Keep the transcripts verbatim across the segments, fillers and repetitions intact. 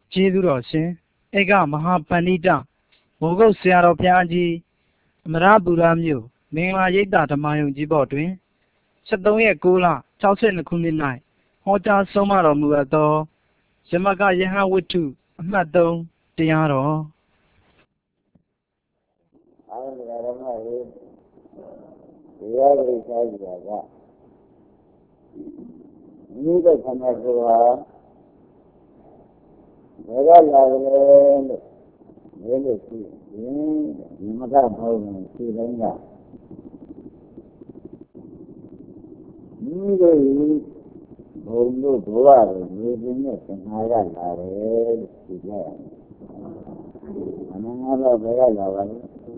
ကျေးဇူးတော်ရှင်ဧကမဟာပဏိတမိုးကုတ်ဆရာတော်ဘုရားကြီးအမရပူရမြို့မင်္ဂလာရိပ်သာဓမ္မယုံကြီးဘော်တွင်ဆက်သုံးရက်ကိုလ၆၂ခုနှစ်၌ဟောကြားဆုံးမတော်မူအပ်သောယမကယဟဝတ္ထုအမှတ်သုံးတရားတော်အားလုံးဓမ္မတွေတရားတွေကြားကြတာကမိတဲ့ခန္ဓာကိုယ်ဟာဘယ်ကလာကြလဲလို့မေးလို့ရှိရင်ဒီမကဘောင်းကိုရှိတိုင်းကမိတဲ့ဘုံတို့ဘဝကိုနေပြင်းတဲ့သင်္ခါရလာတယ်လို့သိကြရတယ်။အမှန်ကတော့ဘယ်ကလာပါလဲ။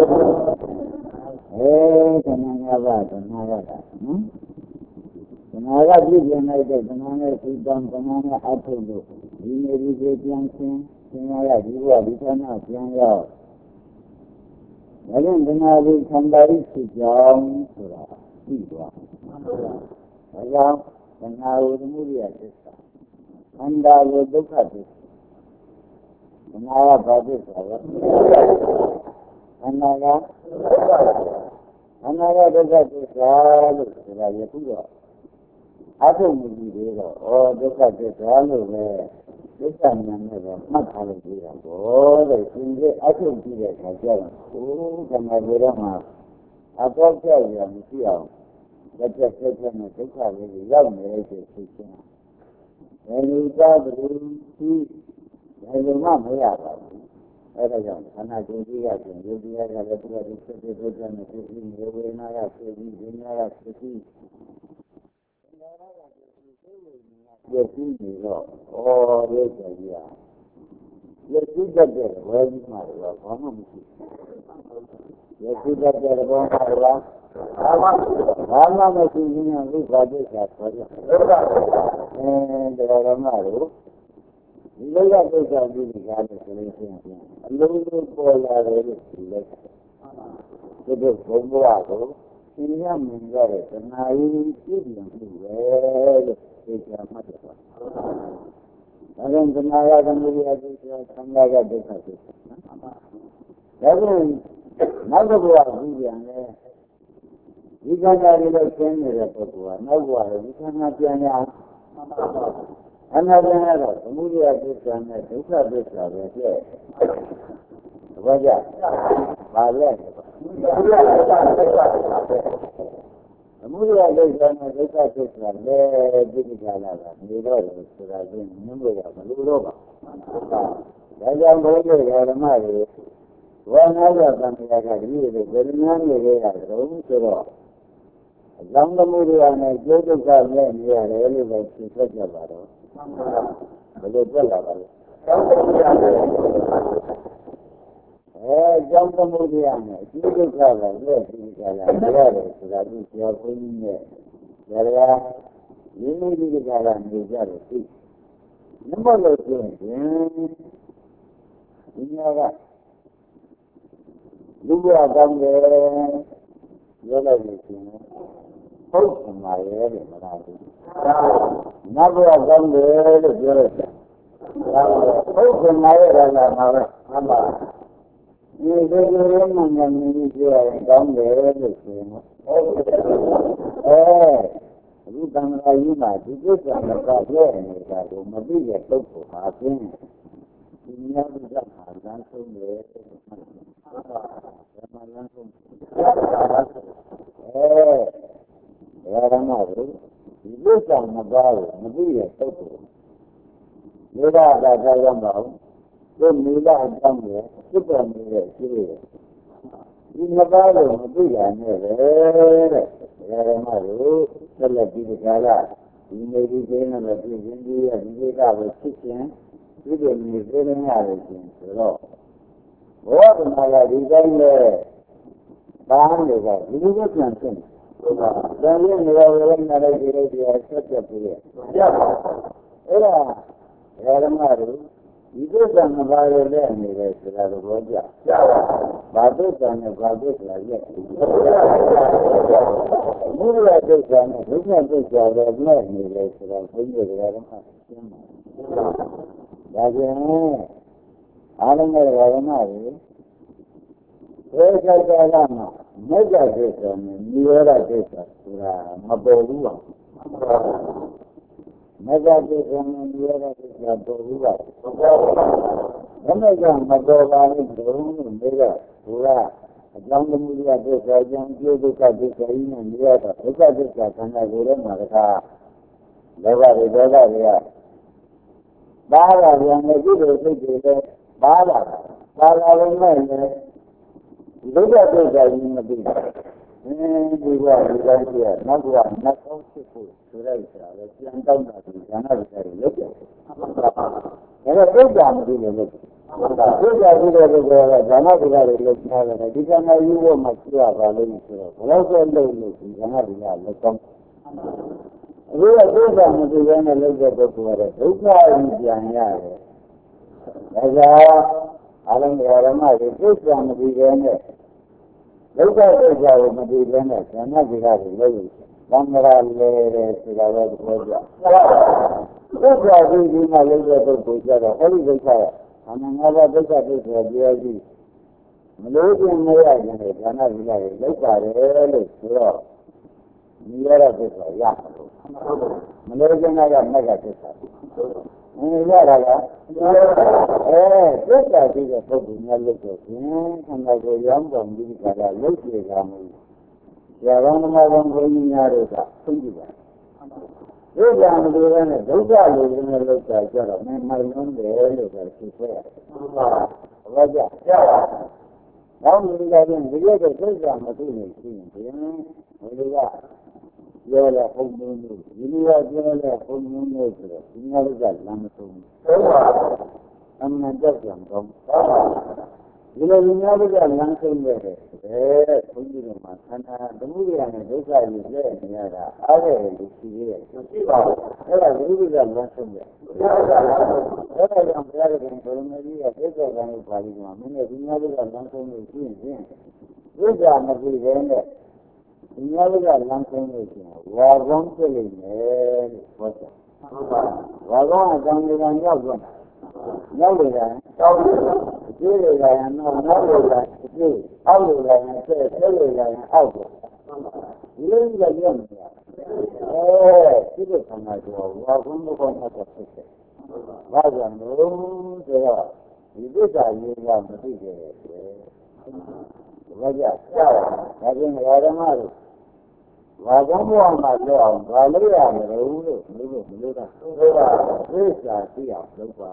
အဲသင်္ခါရပါသင်္ခါရတာနော်။သင်္ခါရပြည့်ပြည့်လိုက်တဲ့သင်္ခါရသိတံသင်္ခါရအထုလို့ဒီနေဒီကိုပြန်ဆင်းသင်္ခါရဒီဘဝဒီဌာနပြန်ရောက်ဒါကြောင့်သင်္ခါရခန္ဓာဤဖြစ်ကြောင်းဆိုတာသိသွား။ဒါကြောင့်သင်္ခါရသမုဒယသစ္စာခန္ဓာကိုဒုက္ခသစ္စာသင်္ခါရဘာသစ္စာလဲခန္ဓာကခန္ဓာကဒုက္ခသစ္စာလို့ဆိုတာရခုတော့အထုမှုကြီးတွေတော့ဩဒုက္ခသစ္စာလို့ပဲသစ္စာဉာဏ်နဲ့တော့မှတ်ထားလို့ပြတာပေါ့တဲ့ရှင်ကြီးအထုကြည့်တဲ့အခါကျတော့ဟိုခန္ဓာကိုယ်တော့မှအပေါက်ကြောက်ရမရှိအောင်လက်ချက်ဆက်ချက်နဲ့ဒုက္ခလေးရောက်နေတဲ့ဖြစ်ချင်းဘယ်လိုသာဘယ်လိုရှိဘယ်လိုမှမရပါဘူးအဲဒါကြောင့်ခန္ဓာကိုယ်ကြီးရခြင်းယုတ်တရားကလည်းသူကဒီဖြစ်ဖြစ်ဒုက္ခနဲ့ဖြစ်ပြီးနေဝေဒနာကဖြစ်ပြီးဉာဏ်ကဖြစ်ပြီးယုတ်ကြီးနေတော့ဩရုပ်ကြီးရယုတ်ကြီးတတ်တဲ့ဝေဒနာတော့ဘာမှမရှိယုတ်ကြီးတတ်တဲ့ဘောမှာတော့ဘာမှဘာမှမရှိဘူးညာဥပါဒိကဆိုကြအဲဒါရမတို့ဒီလိုရပိဿာပြီးဒီကားလို့ဆိုလို့ရှိရင်အလုံးစုံပေါ်လာတယ်လို့ဆိုလိုက်တယ်ဒီဘုံဘဝကိုသင်ရမြင်ရတဲ့သနာယီပြည့်စုံမှုပဲလို့သိကြမှတ်တယ်။ဒါကြောင့်သနာရသမုဒယသစ္စာသံဃာကဒုက္ခသစ္စာနော်။ဒါကြောင့်နောက်တစ်ဘဝပြီးပြန်လဲဒီခန္ဓာတွေလည်းရှင်းနေတဲ့ပုဂ္ဂိုလ်ကနောက်ဘဝလည်းဒီခန္ဓာပြန်ရအောင်ခန္ဓာပြန်ရတော့သမုဒယသစ္စာနဲ့ဒုက္ခသစ္စာပဲပြည့်။ဘာကြ။ဘာလဲ။သမုဒယသစ္စာနဲ့ဒုက္ခသစ္စာလည်းဒီကိစ္စလာတာနေတော့လို့ဆိုတာချင်းမြင်လို့ရမလို့တော့ပါ။ဒါကြောင့်ဘုရားဓမ္မတွေဝါနာရသံဃာကဒီလိုဗေဒနာနေရတာတော့ဆိုတော့အလောင်းသမုဒယနဲ့ကျိုးဒုက္ခနဲ့နေရတယ်လို့ပဲသိသက်ကြပါတော့ဘယ်လိုပြလာပါလဲအဲကြောင့်သမုဒယနဲ့ကျိုးဒုက္ခကလည်းဒီကလာရတယ်ဆိုတာဒီကျော်ဘုန်းကြီးနဲ့ဒါကရင်းနှီးဒီကလာနေကြတယ်သိနမလို့ဆိုရင်ဒီညာကလူရကောင်းတယ်ပြောလိုက်လို့ရှိရင်ဟုတ်ကမှာရဲ့တဲ့မလားဘူးနတ်ဘုရားကောင်းတယ်လို့ပြောလိုက်တယ်ဟုတ်ကမှာရဲ့ဒါကမှာပဲမှန်ပါဒီလိုလိုမှန်မှန်ကြီးပြောရင်ကောင်းတယ်လို့ဆိုရင်ဟုတ်အဲအခုတန်ခါကြီးမှာဒီကိစ္စကပြောနေတာကိုမသိတဲ့ပုဂ္ဂိုလ်ဟာပြင်းဒီများကသာလမ်းဆုံးတယ်မှန်ပါဓမ္မလမ်းဆုံးအဲဓမ္မတို့ဒီကိစ္စမပါဘူးမသိတဲ့ပုဂ္ဂိုလ်လေဒါကသာရောက်ပါဘူးဒီမိလာအကြောင်းရဲ့စိတ်ပေါ်နေတဲ့ရှိတယ်ဒီမပါလို့မသိရနဲ့ပဲတဲ့ဓမ္မတို့ဆက်လက်ပြီးဒီကာလဒီနေဒီကျင်းနဲ့ပြည်ရင်းကြီးရဲ့ဒီကိစ္စကိုဖြစ်ခြင်းဒီလိုမျိုးသိနေရတယ်ရှင်ဆိုတော့ဘောဓနာကဒီတိုင်းနဲ့ဘာလို့လဲဒီလိုပြန်ဖြစ်နေဟုတ်ပါဘူး။ဒါနဲ့နေရာဝေဒနာလိုက်ကြည့်လိုက်ဒီအဆက်ပြပြည့်ရပါအဲ့ဒါဓမ္မတို့ဒီသစ္စာမပါရတဲ့အနေနဲ့ဆိုတာတော့ဘောကြဘာသစ္စာနဲ့ဘာသစ္စာရဲ့မ Muri ya duk da ne duk da duk da da ne ne da su da kun yi da ran ma da ga ne alam da ga na ne sai ka ga na ma ne ga da su ne ni ya da da su da ma bo lu ba ne ga da su ne ni ya da da bo lu ba ne ga ma bo ba ne do ne ga su da Yang kemudian dosa yang dia dosa dosa ini dia ada dosa dosa karena orang mereka lewat lewat dia. Bahawa yang lagi dosa dia bahawa bahawa orang ni dosa dosa ini lebih. Ini juga juga dia nak buat nak kau siapa sudah Israel yang tahu nak jangan bercari lagi. Kalau dosa mesti lagi. Dosa juga juga jangan bercari lagi. Jika nak ibu macam apa lagi sudah. Kalau saya lagi jangan bercari lagi. Dosa dosa mesti jangan lagi berbuat. Dosa ini jangan. Jadi alam alam ada dosa mesti jangan. Dosa dosa mesti jangan. Jangan bercari lagi. Bangsa le segala dosa. Dosa ini malah jadi dosa. Kalau dosa Anak ada dosa dosa dia di, melainkan mereka yang kerana bila mereka rela surau, mereka dosa ya, melainkan ada mereka dosa. Ini ada, eh dosa dia sebenarnya dosa. Anda goyang bangkit kada dosa kamu. Jangan malam goyang dosa, sungguh. Dosa menurutnya dosa menurutnya dosa cara memang dia dosa sifat. Wajah. Namun dia yang dia dosa menurutnya ini. Mereka dia lah hukum ini dia lah hukum itu. Ini adalah langsung. Amma dosa kamu. Bila ini adalah langsung dia. Eh, sungguh macam kemudian dosa ini dia ada ada di sini. Era juga langsung dia. Era yang berada di dalam dia itu kan paling mana dunia juga langsung di sini. Juga masih ada. Dunia juga langsung di sini. Wajib sekali. Wajib akan dengan wajib. Nyawai kan? Jadi kan, nyawai kan. Jadi, awal kan, saya kan, awal. Ini juga dia ni. Eh, itu sama juga. Walaupun bukan macam itu. Walaupun belum saya, itu saya yang mesti dia. Wajah, tapi ada malu. Walaupun bukan macam, kalau yang dulu, dulu, dulu dah. Bisa siap, lupa.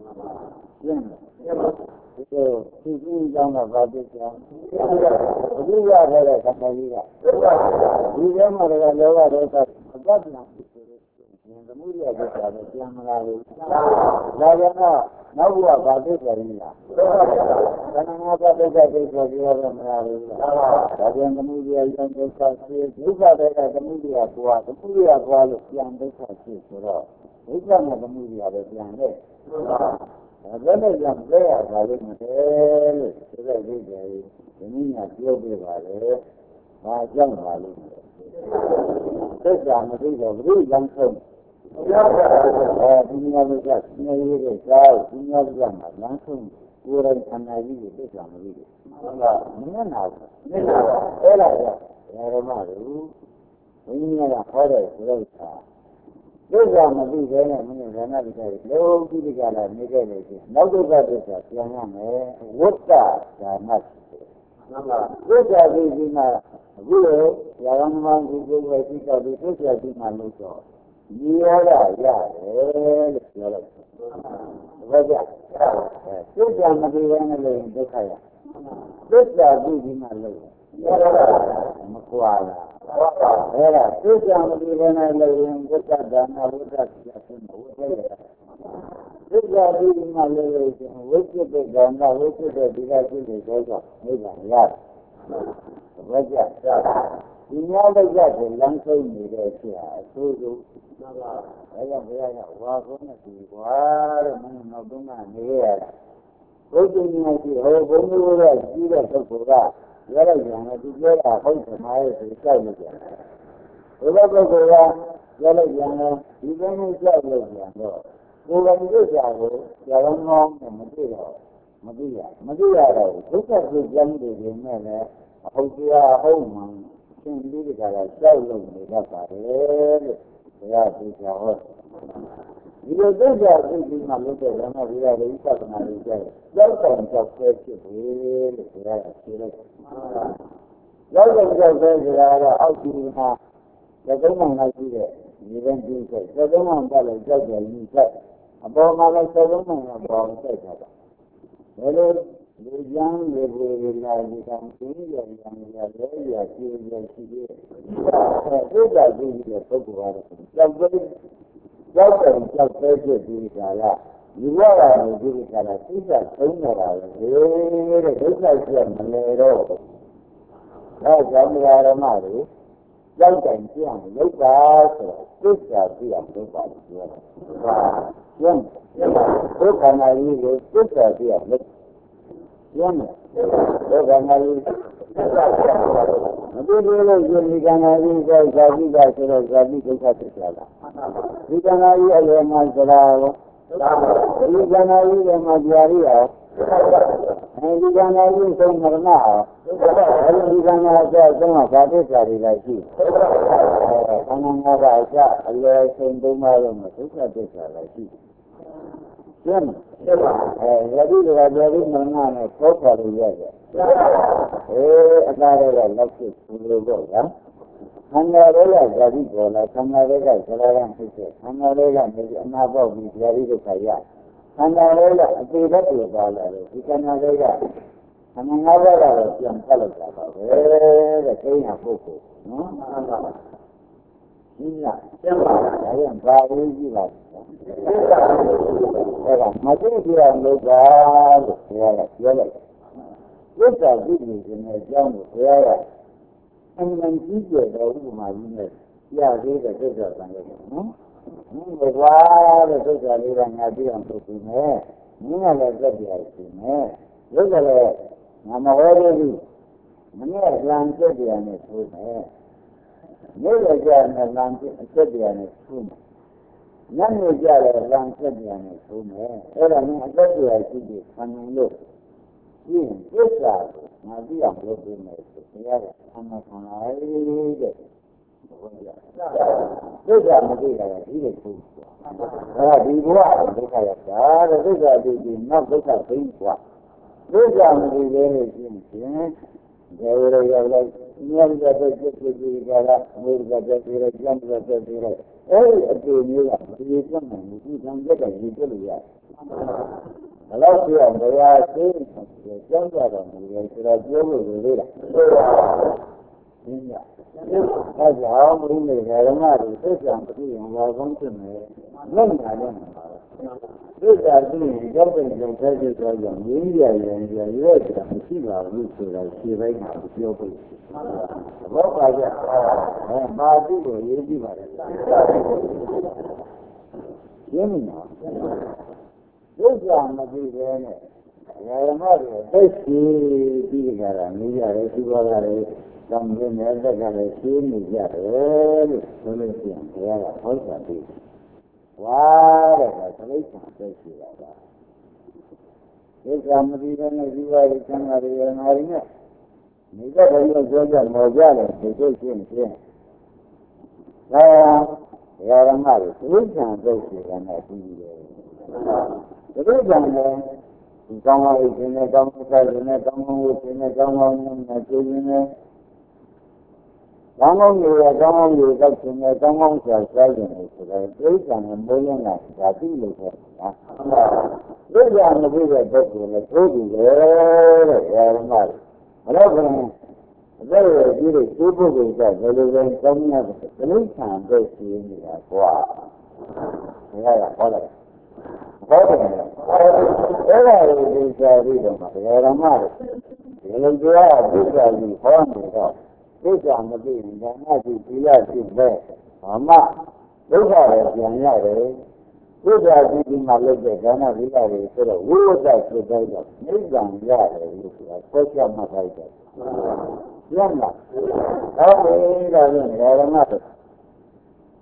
Itu sisi jangan berarti kan. Juga ada kata juga. Juga mereka lewat dekat dekat nak. Yang kemudian kita ada yang melalui. Lainnya, nak buat berarti berilah. Karena apa dekat dekat dia melalui. Tapi yang kemudian yang dekat juga dekat kemudian buat kemudian buat yang dekat sudah. Bukan kemudian ada yang lain. Ada yang saya kalau macam sudah jadi ini nak jauh berbaloi macam baloi. Sekarang mesti jauh langsung. Eh dunia besar, dunia besar, dunia besar langsung orang anak ini sekarang ini. Mana nak? Mana? Elah ya. Yang malu ini ada orang sudah. Dosa mesti kena mengenai kita. Lalu kita kalau nikah lagi, lalu dosa dosa yang mana, wujud jangan. Dosa di mana, guru yang mana guru bagi kita dosa di mana itu. Dia lah ya, eh, lepas. Wajah. Dosa mesti kena lagi dosa ya. Dosa di mana lagi. Makuala. Era, dosa mesti kena lagi dosa dana dosa siapa dosa. Dosa di mana lagi wujud dana wujud dia itu dosa. Ini ya. Wajah. Ini ada jadi langsung dia itu. Ayah ayah, walaupun nanti war mana nabungan dia. Walaupun nanti orang orang dia terpura, dia jangan juga orang semai sekali saja. ဘုရားပုဂ္ဂိုလ်ကပြောလိုက်ပြန်တယ်ဒီကနေ့ကြောက်လို့ပြန်တော့ကိုယ်ကဒီဥစ္စာကိုကြာလုံးကောင်းနဲ့မသိတော့မသိရမသိရတော့ဒုက္ခကိုကြောင်းနေနေနဲ့လည်းအဟုတ်တရားအဟုတ်မှန်သင်ပြီးကြတာကြောက်လို့နေတတ်ပါတယ်လို့ဘုရားသိချာဟောဒီလိုသိကြသိပြီးမှလုပ်တဲ့ဓမ္မဝိရဒိသက္ကနာတွေကြတယ်ကြောက်တယ်ကြောက်ဆဲဖြစ်ပြီလို့ဘုရားကပြောလိုက်ကြောက်တယ်ကြောက်ဆဲဆိုတာကတော့အောက်ဒီမှာသက္ကနာနဲ့ရှိတဲ့ဒီဘက်ဒီဘက်သက္ကနာကလည်းကြောက်တယ်လူဆက်အပေါ်မှာလည်းသက္ကနာကပေါ်ဆက်တာဘယ်လိုလူကျမ်းတွေတွေလာဒီကံသိရရရလဲရရှိရရှိတဲ့အဲဒါကြည့်တဲ့ပုဂ္ဂိုလ်ကတော့ကြောက်တယ်ကြောက်တယ်ကြောက်တယ်ဖြစ်ပြီးကြလားဒီဘဝကနေဒီကလာသိတာသုံးနေတာလေတဲ့ဒုက္ခရှိမလဲတော့အဲကြောင့်ဓမ္မတွေကြောက်တယ်ကြည့်အောင်လုပ်ပါဆိုတော့သိတာကြည့်အောင်လုပ်ပါလို့ပြောတယ်ဟာကျင်းဒုက္ခနာကြီးကိုသိတာကြည့်အောင်လုပ်ကျင်းဒုက္ခနာကြီးမတူတူလို့ဒီကံနာကြီးကိုဇာတိကဆိုတော့ဇာတိဒုက္ခဖြစ်ကြတာဒီကံနာကြီးအလယ်မှာစရာရောဒီကံနာကြီးကမှကြာရီရောအဲဒီကံနာကြီးဆုံးမရဏရောအဲဒီကံနာအကျဆုံးကဇာတိဆရာတွေလည်းရှိခန္ဓာငါးပါးအကျအလယ်ဆုံးသုံးပါးလုံးမှာဒုက္ခဖြစ်ကြလည်းရှိကျင်းအဲယတိကကြာရီမရဏနဲ့သောတာလို့ရတယ်အေးအကားတော့လောက်ဖြစ်ဘူးလို့ပေါ့ဗျာခန္ဓာတွေကဇာတိပေါ်လာခန္ဓာတွေကဇလာရံဖြစ်တဲ့ခန္ဓာတွေကနေအနာပေါက်ပြီးဇာတိဒုက္ခရခန္ဓာတွေကအပေလက်တွေပါလာတယ်ဒီခန္ဓာတွေကခန္ဓာငါးပါးကတော့ပြန်ဖတ်လိုက်တာပါပဲတဲ့ကိန်းရပုဂ္ဂိုလ်နော်မှန်ပါပါဒီကကျမ်းပါတာဒါရင်ဘာလို့ကြည့်ပါအဲ့ဒါမသိကြအောင်လုပ်ပါလို့ပြောလိုက်ပြောလိုက်သစ္စာကြည့်နေတဲ့အကြောင်းကိုဘုရားကအမှန်ကြီးကျယ်တော်ဥပမာကြီးနဲ့ရသေးတဲ့သစ္စာဆံလို့နော်။ဘုရားတဲ့သစ္စာလေးကငါသိအောင်လုပ်ပြီးမယ်။မင်းကလည်းသက်ပြရရှိမယ်။ရုပ်ကလည်းငါမဟောသေးဘူး။မနဲ့လမ်းသက်ပြရနဲ့ဆိုမယ်။နေ့လည်းကြာနဲ့လမ်းသက်ပြရနဲ့ဆိုမယ်။ညနေကြလည်းလမ်းသက်ပြရနဲ့ဆိုမယ်။အဲ့ဒါနဲ့အသက်ပြရရှိပြီးဆံလို့ဒီသစ္စာကိုငါသိအောင်လုပ်ပြီးမယ်ဆိုဘုရားကအမှန်ခံလိုက်တဲ့ဘုရားသစ္စာမသိတာကဒီလိုဆိုအဲ့ဒါဒီဘဝဒုက္ခရတာတဲ့သစ္စာသိပြီးနောက်ဒုက္ခသိဘဝသစ္စာမသိသေးလို့ရှိရင်ဒေဝရရောက်လိုက်ဉာဏ်ကြတဲ့စိတ်ကြည့်ကြတာအမှုကြတဲ့စိတ်ကြံတဲ့စိတ်တွေအဲ့ဒီအတူမျိုးကဒီပြတ်နိုင်ဘူးဒီကံကြတဲ့ဒီပြလို့ရတယ်ဘယ်တော့ပြောဘယ်ဟာသိတယ်ကျောင်းကြတော့မလို့ဆိုတော့ပြောလို့လေလားဆိုပါဘူးညအဲကြောင့်ဘုရားဓမ္မတွေသိကြံပြည့်အောင်လာကောင်းဖြစ်မယ်လုံးလာတယ်သိကြပြီးကြောက်တဲ့ကြောင့်ထဲကျသွားကြရင်းရရင်ရရွက်တာမရှိပါဘူးဆိုတာခြေပိုင်းမှာပြောဖို့ဘောပါကြအဲမာတိကိုရေးကြည့်ပါလေရင်းနေနော်ဒုက္ခမသိပဲနဲ့ဓမ္မတွေသိရှိပြီးကြတာနေရတယ်ဒီဘောကလည်းသံဃာနဲ့တက်ကလည်းရှင်းနေကြတယ်လို့ဆိုလို့ရှိရင်ဘုရားကဟောတာပြီးဝါတဲ့ကသလိษံသိရှိတာပါဒုက္ခမသိပဲနဲ့ဒီဘောကိုသံဃာတွေငါရင်းနဲ့နေကြတယ်လို့ပြောကြမော်ကြတယ်ဒီစိတ်ရှင်းရှင်းဒါဓမ္မတွေသလိษံသိရှိတာနဲ့ပြီးတယ်ဒီလိုကြောင့်လည်းဒီကောင်းကောင်းအိမ်နဲ့ကောင်းကောင်းစားနေကောင်းကောင်းဝတ်နေကောင်းကောင်းနေကျိုးနေကောင်းကောင်းနေရကောင်းကောင်းနေကောက်နေကောင်းကောင်းစားစားနေဆိုတော့ဒိဋ္ဌာနဲ့မိုးလင်းတာဒါသိလို့ပဲနော်ဒိဋ္ဌာမသိတဲ့ဘက်ကိုလည်းသိပြီလေတဲ့ဓမ္မတွေမလို့ကလည်းအသက်ရည်ကြီးတဲ့သိဖို့ကိုကြဘယ်လိုလဲကောင်းများတဲ့ဒိဋ္ဌာပဲရှိနေတာကွာဘုရားကဟောလိုက်ဟုတ်တယ်အဲ့ဒါကိုဒီစာပြီးတော့မှာဓမ္မတွေဒီလိုကြောဒုက္ခကြီးဟောနေတော့ဒုက္ခမသိရင်ဓမ္မကြီးဒီရရှိပဲဓမ္မဒုက္ခလည်းပြန်ရတယ်ဒုက္ခကြီးဒီမှာလုပ်တဲ့ဒါနဝိရတွေဆိုတော့ဝိဝတ္တဖြစ်တဲ့တော့နိဗ္ဗာန်ရတယ်လို့ဆိုတာဆက်ချက်မှတ်လိုက်တယ်ပြန်လာဟုတ်ပြီဒါဖြင့်ဓမ္မတွေ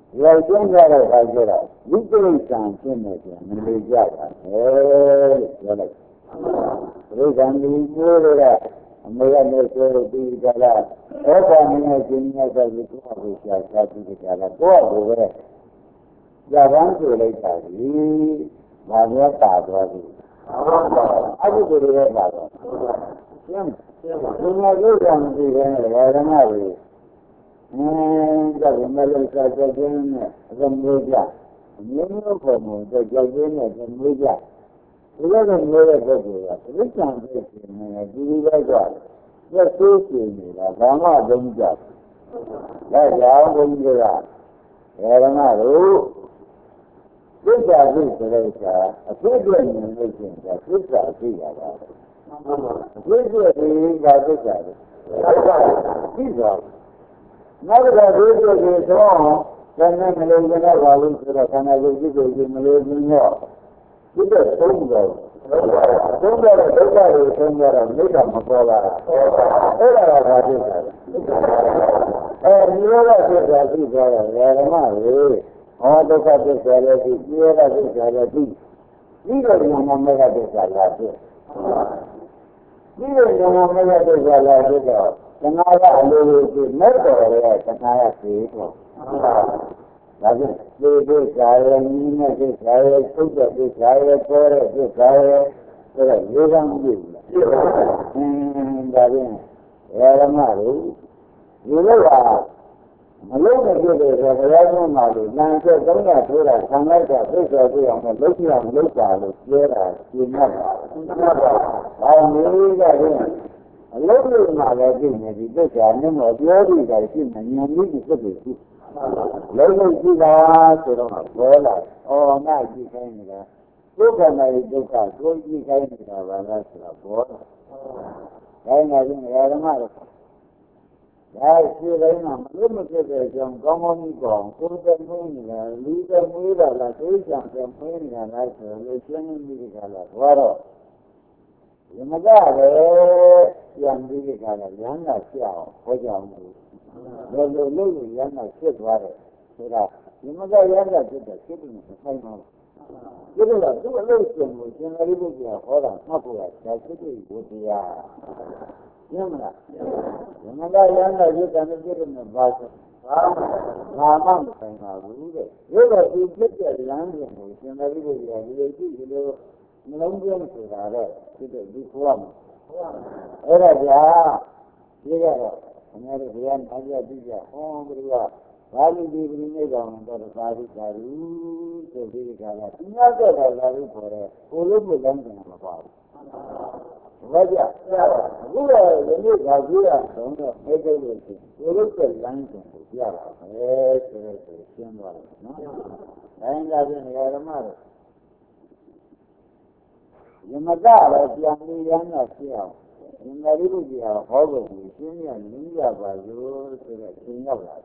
Rồi chúng ta là phải cho đó, những cái sản trên này thì mình đi ra cả, rồi đấy, rồi rằng đi mua rồi đó, mấy anh ấy kêu đi ra là, ở trong những ngày trên ngày sau thì cũng học được ra, ra thì ra là có rồi đấy, ra bán rồi lấy cả gì, mà nhớ cả rồi gì, ai cũng được lấy cả rồi, nhưng nhưng mà cái rằng thì cái này là cái nào vậy? Jadi mereka kerjanya kemudian, ini apa mau kerjanya kemudian, juga kemudian kerja, itu sampai sini, jadi belajar, ya suci ni lah, sama belajar, belajar belajar, kerana itu, kita itu mereka, kita ini mereka, kita tidak, kita ini tidak ada, tidak. Never got rid of it all. Then they may live in a valley so that I will give you in the living law. You just don't go. Don't let it look at it and let it make up for that. And you know that is a big area. All the subjects are ready. You know that is a ready. You don't remember that is a ready. You don't remember that is a ready. Kenapa alur itu mereka orang kenapa sih itu? Lagi lebih saya ini macam saya suka saya pergi saya pergi orang juga. Hmm, jadi orang malu, juga lah. Malu macam tu, orang malu. Nanti kalau tu lah, sangat tu sesuatu yang malu yang malu kalau dia lah, dia nak, kalau ni jadi. Lalu malah ini kita jangan menjual dari sini, yang ini kita beli. Lalu kita suruh bola, oh nak kita ini lah. Bukan dari kita, kita ini lah, balas suruh bola. Kaya ni ada mana? Jadi kita ini, malu kita jangan kamu ni kau, kita ni lah, kita ni lah, lah kita jangan ni lah, lah kita ni lah, baru. Yang ada yang di sana yang nak siapa, macam tu. Lalu lalu yang nak siapa ada, sudah. Yang ada yang nak siapa, siapa ni saya mahu. Jadi lah, tu lalu semua yang ada itu dia orang apa ya, saya itu dia. Yang mana? Yang ada yang nak siapa ni dia ni bahasa. Lama saya mahu. Jadi itu dia yang yang ada itu dia, dia itu dia. Melambung sudah ada, tidak dikuam. Ada dia, dia ada. Hanya dia aja dia, oh beriya. Lalu di sini jangan terpari cari, jadi kalau tinggal ada lalu boleh, boleh bukan dengan apa. Wajah, gua ini gajian, soalnya itu itu, boleh terlangsung dia. Eh, terus siapa? Lain lagi negara mana? Yang ada yang ni yang nak siapa, yang dari tu dia, apa ni, yang ni dia baru sudah tinggal lah.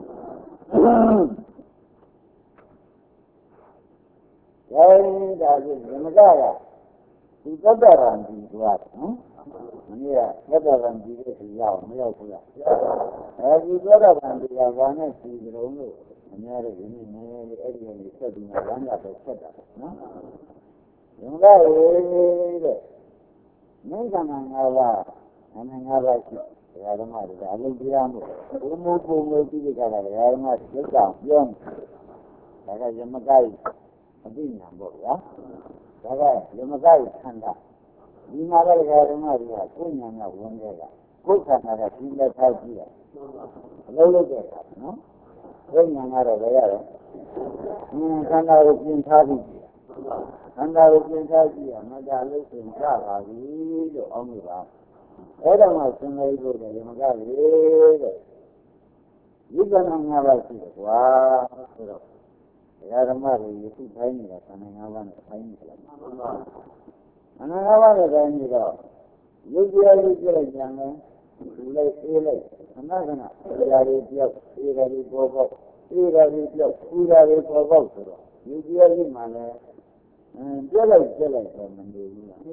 Jadi dari yang ada, kita berang di luar, ni ya, kita berang di luar, ni apa ya? Jadi kita berang di luar mana sih berungu, ni ada ini ni ada yang kita di mana ada kita, yang lain, ni kan apa? Mana apa sih? Ada mana? Ada bilang, umur umur itu kalau ada mana kita yang, kalau yang makai, apa ni ambil ya? Kalau yang makai anda, ni makai ada mana dia? Kau yang nak buat dia, kau kan ada tinggal sahaja. Lalu dia, no? Kau yang ada dia, ni kan ada tinggal sahaja. Anda rupiah saja, macam ada sengkak lagi, tu orang dah. Ada macam itu dia, macam itu. Jika nak apa sih, wah, terus. Ada macam itu paling ni, mana apa ni, paling ni. Mana apa ni paling ni tu. Jika jika jangan, mulai mulai. Anda kena, dari dia, dari bawah, dari dia, dari bawah terus. Jika ni mana? Jalan jalan mandi.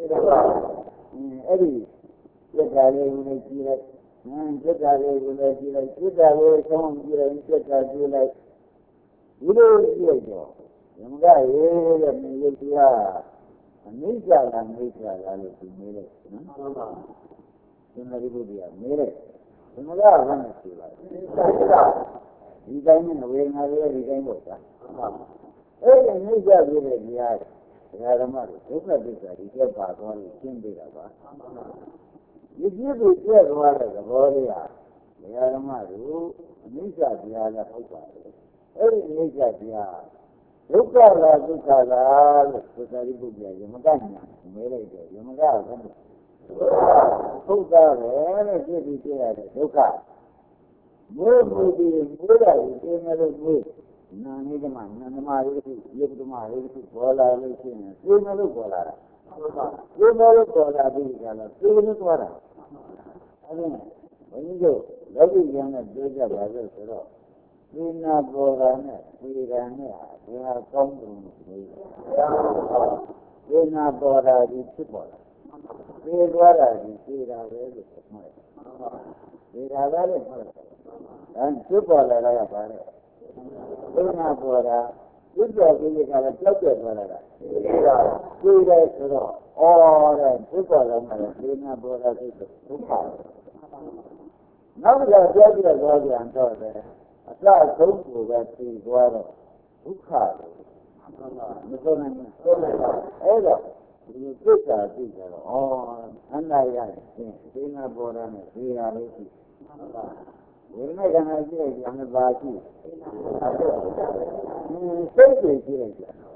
Eri, kita lagi kita, kita lagi kita, kita lagi kaum kita kita lagi. ဒီလိုကြည့်တော့ဓမ္မကရေးတဲ့မြေရုပ်တရားအနိစ္စလားနိစ္စလားလို့သူမေးတယ်နော်ဟုတ်ပါဘူးသင်္ခါရိပုတ္တရာမေးတယ်ဓမ္မကဘာနဲ့ဆိုပါလဲဒီတိုင်းနဲ့ဝေဒနာတွေဒီတိုင်းပေါ့ကွာအဲ့ဒီနိစ္စပြတဲ့တရားဓမ္မတို့ဒုက္ခသစ္စာဒီကျက်ပါသွားလို့ရှင်းပြတာပါဒီပြည့်ပြည့်ကျက်သွားတဲ့သဘောလေးဟာဓမ္မတို့အနိစ္စတရားလည်းဟုတ်ပါတယ်အဲ့ဒီအနိစ္စတရားဒုက္ခလားဒုက္ခလားလို့သစ္စာရိပုတ္တရာယမကညာမဲလိုက်တယ်ယမကကဟုတ်တာပဲလို့ပြည့်ပြည့်ကျက်ရတဲ့ဒုက္ခဘုရားဘုရားဘုရားကိုသင်ရလို့ဘုနာနေဓမ္မနာဓမ္မလေးတစ်ခုယုတ်ဓမ္မလေးတစ်ခုပေါ်လာလို့ရှိရင်သင်ရလို့ပေါ်လာတာဟုတ်ပါဘူးသင်ရလို့ပေါ်လာပြီးကြတော့သင်လို့သွားတာအဲ့ဒါဘုန်းကြီးတို့လောကီကျမ်းနဲ့ပြောကြပါလို့ဆိုတော့သင်နာပေါ်တာနဲ့သေတာနဲ့ဘယ်ဟာကောင်းတယ်လို့ပြောသင်နာပေါ်တာဒီဖြစ်ပေါ်လာသေသွားတာဒီသေတာပဲလို့ဆိုမှတယ်သေတာပဲလို့ပြောတယ်အဲဖြစ်ပေါ်လာတာကဘာလဲသင်နာပေါ်တာဝိပ္ပယကိလေသာကကြောက်ကြသွားတာကသေတယ်ဆိုတော့အော်တဲ့ဖြစ်ပေါ်လာမှသေနာပေါ်တာသိတဲ့ဒုက္ခနောက်တစ်ခါပြောပြသွားပြန်တော့တယ်အစဆုံးကိုပဲသိသွားတော့ဒုက္ခလို့မဆိုနိုင်ဘူးဆိုလိုက်တော့အဲ့တော့ဒီသစ္စာသိကြတော့ဩအန္တရာယ်ရှင်သေနာပေါ်တာနဲ့သေရလို့ရှိဝိညာဉ်ကံရှိတဲ့ဉာဏ်ပါရှိစိတ်တွေရှိတဲ့ဉာဏ်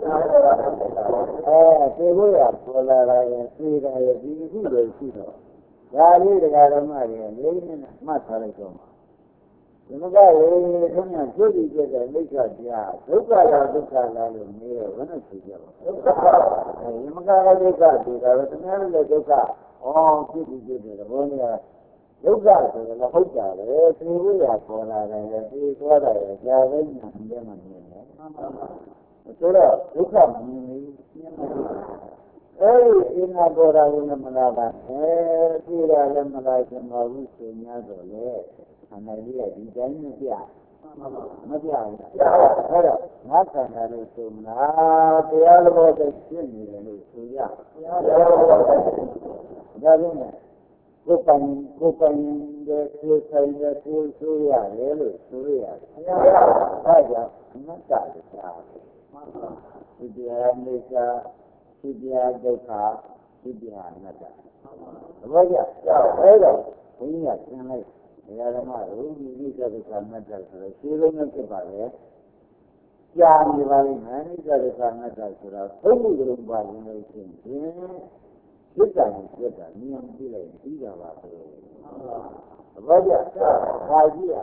အဲသေဖို့ရပေါ်လာတယ်သေတယ်ဒီခုလိုရှိတော့ဒါလေးတရားဓမ္မတွေလေးနဲ့မှတ်ထားလိုက်တော့ဒီမကရေဆုံးရပြုတ်ပြီးပြတဲ့မိစ္ဆာတရားဒုက္ခလားဒုက္ခလားလို့မေးတော့ဘယ်နဲ့ဖြေကြပါဒုက္ခအဲဒီမကလည်းဒုက္ခဆိုတာပဲတကယ်လည်းဒုက္ခဩဖြစ်ပြီးပြတဲ့ဘောနေဒုက္ခဆိုတော့ဟုတ်ကြတယ်သေဖို့ရပေါ်လာတယ်သေသွားတယ်ကြာပဲညာတယ်မှမြင်တယ်ဆိုတော့ဒုက္ခမမြင်ဘူးအဲဒီအနာဘောရာဝင်မလာပါအဲသိရလည်းမလာချင်ပါဘူးဆိုများတော့လေအနာကြီးကဒီတိုင်းမပြမပြဘူးအဲ့တော့ငါခန္ဓာလို့ဆိုမလားတရားတော်သိဖြစ်နေတယ်လို့ဆိုရတရားတော်ဒါကြောင့်ကိုယ်ပိုင်ကိုယ်ပိုင်တဲ့ကိုယ်ဆိုင်တဲ့ကိုယ်ဆိုရတယ်လို့ဆိုရတယ်အဲဒါကြောင့်မတ္တတရားဒီတရားမိစ္ဆာဒီတရားဒုက္ခဒီတရားအနတ္တသဘောကျအဲ့တော့ဘုန်းကြီးကသင်လိုက်ဘုရားဓမ္မတို့ဒီနိစ္စဒုက္ခအနတ္တဆိုတော့ရှင်းလုံးနဲ့ဖြစ်ပါလေကြာနေပါလိမ့်မယ်နိစ္စဒုက္ခအနတ္တဆိုတော့သုံးခုလုံးပါရင်လို့ရှိရင်စိတ်ကံစိတ်ကံဉာဏ်ကြည့်လိုက်ပြီးတာပါပဲသဘောကျခါကြည့်ရ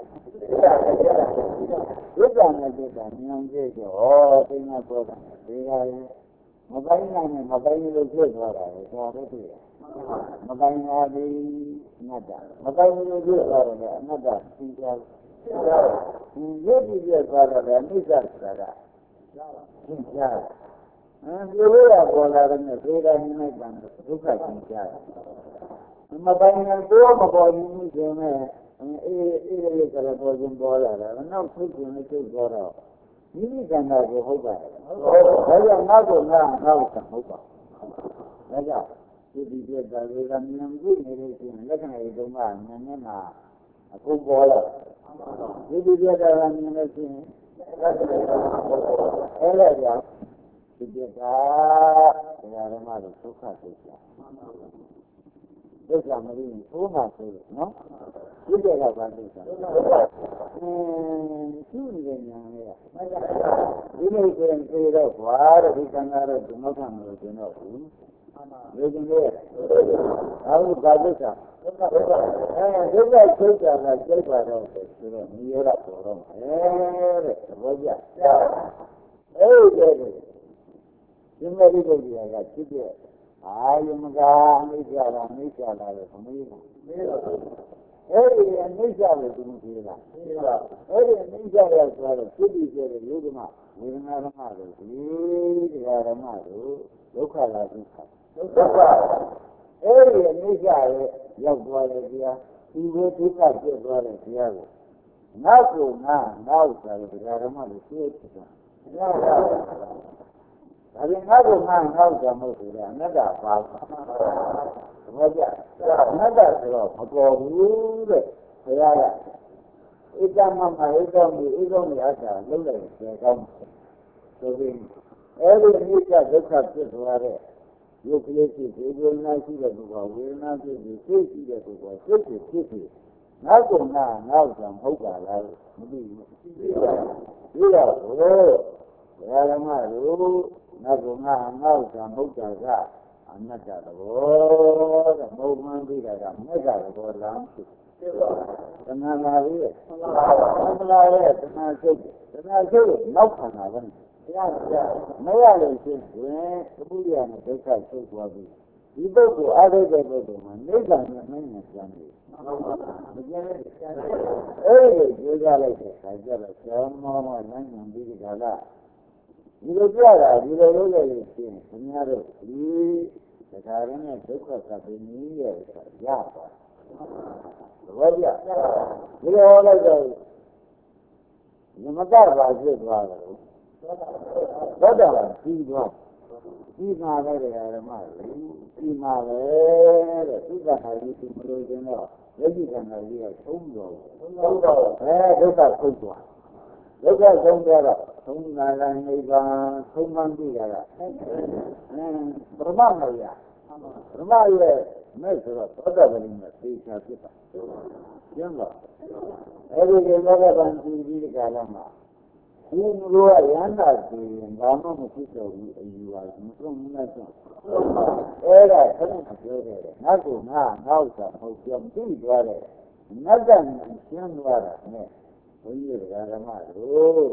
စိတ်ကံနဲ့စိတ်ကံဉာဏ်ကြည့်တော့သိနေပေါ်တာဒီကရင်မပိုင်းနိုင်နဲ့မပိုင်းလို့ဖြစ်သွားတာလေဒါပဲတွေ့ရမပိုင်းနာသည်အနတ္တမပိုင်းလို့ဖြစ်သွားတယ်အနတ္တသိကြဒီရုပ်ကြည့်သွားတော့အနိစ္စဆိုတာကသိကြအဲဒီလိုရပေါ်လာတဲ့သေတာနိမိတ်ကံဒုက္ခသိကြမပိုင်းနိုင်တော့မပေါ်ဘူးဆိုရင်အေးအေးလေးကလည်းပေါ်ခြင်းပေါ်လာတယ်နောက်သိခြင်းနဲ့သိသွားတော့ဒီနိကံတာကိုဟုတ်ပါတယ်ဒါကြောင့်နောက်ကိုငါငါ့ကိုဟုတ်ပါဒါကြောင့်ဒီဒီပြတာတွေကဉာဏ်ကြည့်နေလို့ရှိရင်လက္ခဏာတွေတုန်းကဉာဏ်နဲ့မှအကုန်ပေါ်လာဒီဒီပြတာကဉာဏ်နဲ့ရှိရင်လက္ခဏာအဲ့ဒါကြောင့်ဒီပြတာတရားဓမ္မတွေဒုက္ခသိကြဒုက္ခမရင်းသိုးမှာဆိုလို့နော်ဒီကြကဘာသိတာအင်းသူ့ရဲ့ဉာဏ်လေးဒီလိုဆိုရင်ပြေတော့ဘာတော့ဒီကံကတော့ဒီမောက္ခမလို့ကျွန်တော်ဘူးလူကျင်ရဲ့အခုဘာသိတာအဲဒုက္ခချုပ်တာကကျိတ်ပါတော့ဆိုတော့မြေရတော့ပေါ်တော့မယ်တဲ့သဘောကျအဲ့ဒီတဲ့ဒီမဲ့ဒီလိုကြီးကဖြစ်တဲ့အာယမကအနိစ္စလားအနိစ္စလားလို့မမေးဘူးမေးတော့အဲ့ဒီအနိစ္စလို့သူမပြောတာမေးတော့အဲ့ဒီအနိစ္စရဆိုတော့ဖြစ်ပြီးပြတဲ့ယုဒ္ဓမဝေဒနာဓမ္မတို့ဒီတရားဓမ္မတို့ဒုက္ခလားဒုက္ခဒုက္ခအဲ့ဒီအနိစ္စရဲ့ရောက်သွားတဲ့တရားဒီကိုဒုက္ခဖြစ်သွားတဲ့တရားကိုနောက်ကိုငါနောက်ဆိုတော့ဒီဓမ္မလို့သိတယ်။ဒါကဒါပြင်ငါကိုငါနောက်ကြမဟုတ်ဘူးလေအနတ္တပါသဘောကျအနတ္တဆိုတော့မပေါ်ဘူးတဲ့ဘုရားကဧကမမဧကမိဧကမိအတ္တလုံးလိုက်တယ်ကောင်းဆိုပြီးအဲဒီအနိစ္စဒုက္ခဖြစ်သွားတဲ့ယုတ်ကလေးဖြစ်ဒီဝေဒနာရှိတဲ့ပုဂ္ဂိုလ်ဝေဒနာဖြစ်ပြီးစိတ်ရှိတဲ့ပုဂ္ဂိုလ်စိတ်ဖြစ်ဖြစ်ပြီးနောက်ကငါနောက်ကြမဟုတ်ပါလားမသိဘူးပြီးတော့ဘုရားဓမ္မတို့နောက်ကောင်ငါနောက်ကြမဟုတ်တာကအနတ္တသဘောတဲ့ဘုံမှန်ပြီးတာကမေတ္တာသဘောလားဖြစ်ပါတဏှာလာရဲ့တဏှာရဲ့တဏှာစိတ်တဏှာစိတ်နောက်ခန္ဓာပဲတရားတရားမရလို့ရှိရင်သမုဒယနဲ့ဒုက္ခဆုတ်သွားပြီဒီပုဂ္ဂိုလ်အားထုတ်တဲ့ပုဂ္ဂိုလ်မှာနိဗ္ဗာန်နဲ့မင်းနဲ့ကျမ်းတယ်မကျမ်းတဲ့ကျမ်းတယ်အဲ့ဒီကြိုးစားလိုက်တဲ့ခါကျတော့ဆရာမောမောလမ်းညွန်ပြီးဒီကလာဒီလိုပြတာဒီလိုလုပ်လိုက်လို့ရှိရင်ခင်ဗျားတို့ဒီတရားရင်းနဲ့ဒုက္ခကပ်ပြီးနည်းရဲ့ရသွားသဘောကျဒီလိုလိုက်တော့မမတပါဖြစ်သွားတယ်ဘောတာပြီးသွားပြီးမှာပဲဓမ္မလေပြီးမှာပဲတဲ့သုခဟာကြီးသူမလို့ခြင်းတော့ယတိခန္ဓာကြီးကသုံးတော်သုံးတော်အဲဒုက္ခဆုံးသွားဒုက္ခဆုံးသွားတော့သုံးနာလာနိဗ္ဗာန်ဆုံးမှန်းပြီးတာကအဲပရမမယပရမရဲ့မဲ့ဆိုတော့သောတာပတိနဲ့သိချာဖြစ်တာကျင်းတော့အဲဒီလောကဗန်ကြည့်ပြီးဒီကာလမှာဒီလိုကရဟန္တာဆိုရင်ဘာမှမဖြစ်တော့ဘူးအယူပါမဆုံးဘူးနဲ့ဆိုအဲ့ဒါဆန်းမပြောတယ်နောက်ကိုငါနောက်စားဟုတ်ပြောပြီးသွားတယ်နတ်ကရှင်းသွားတာနဲ့ဘုန်းကြီးဓမ္မတို့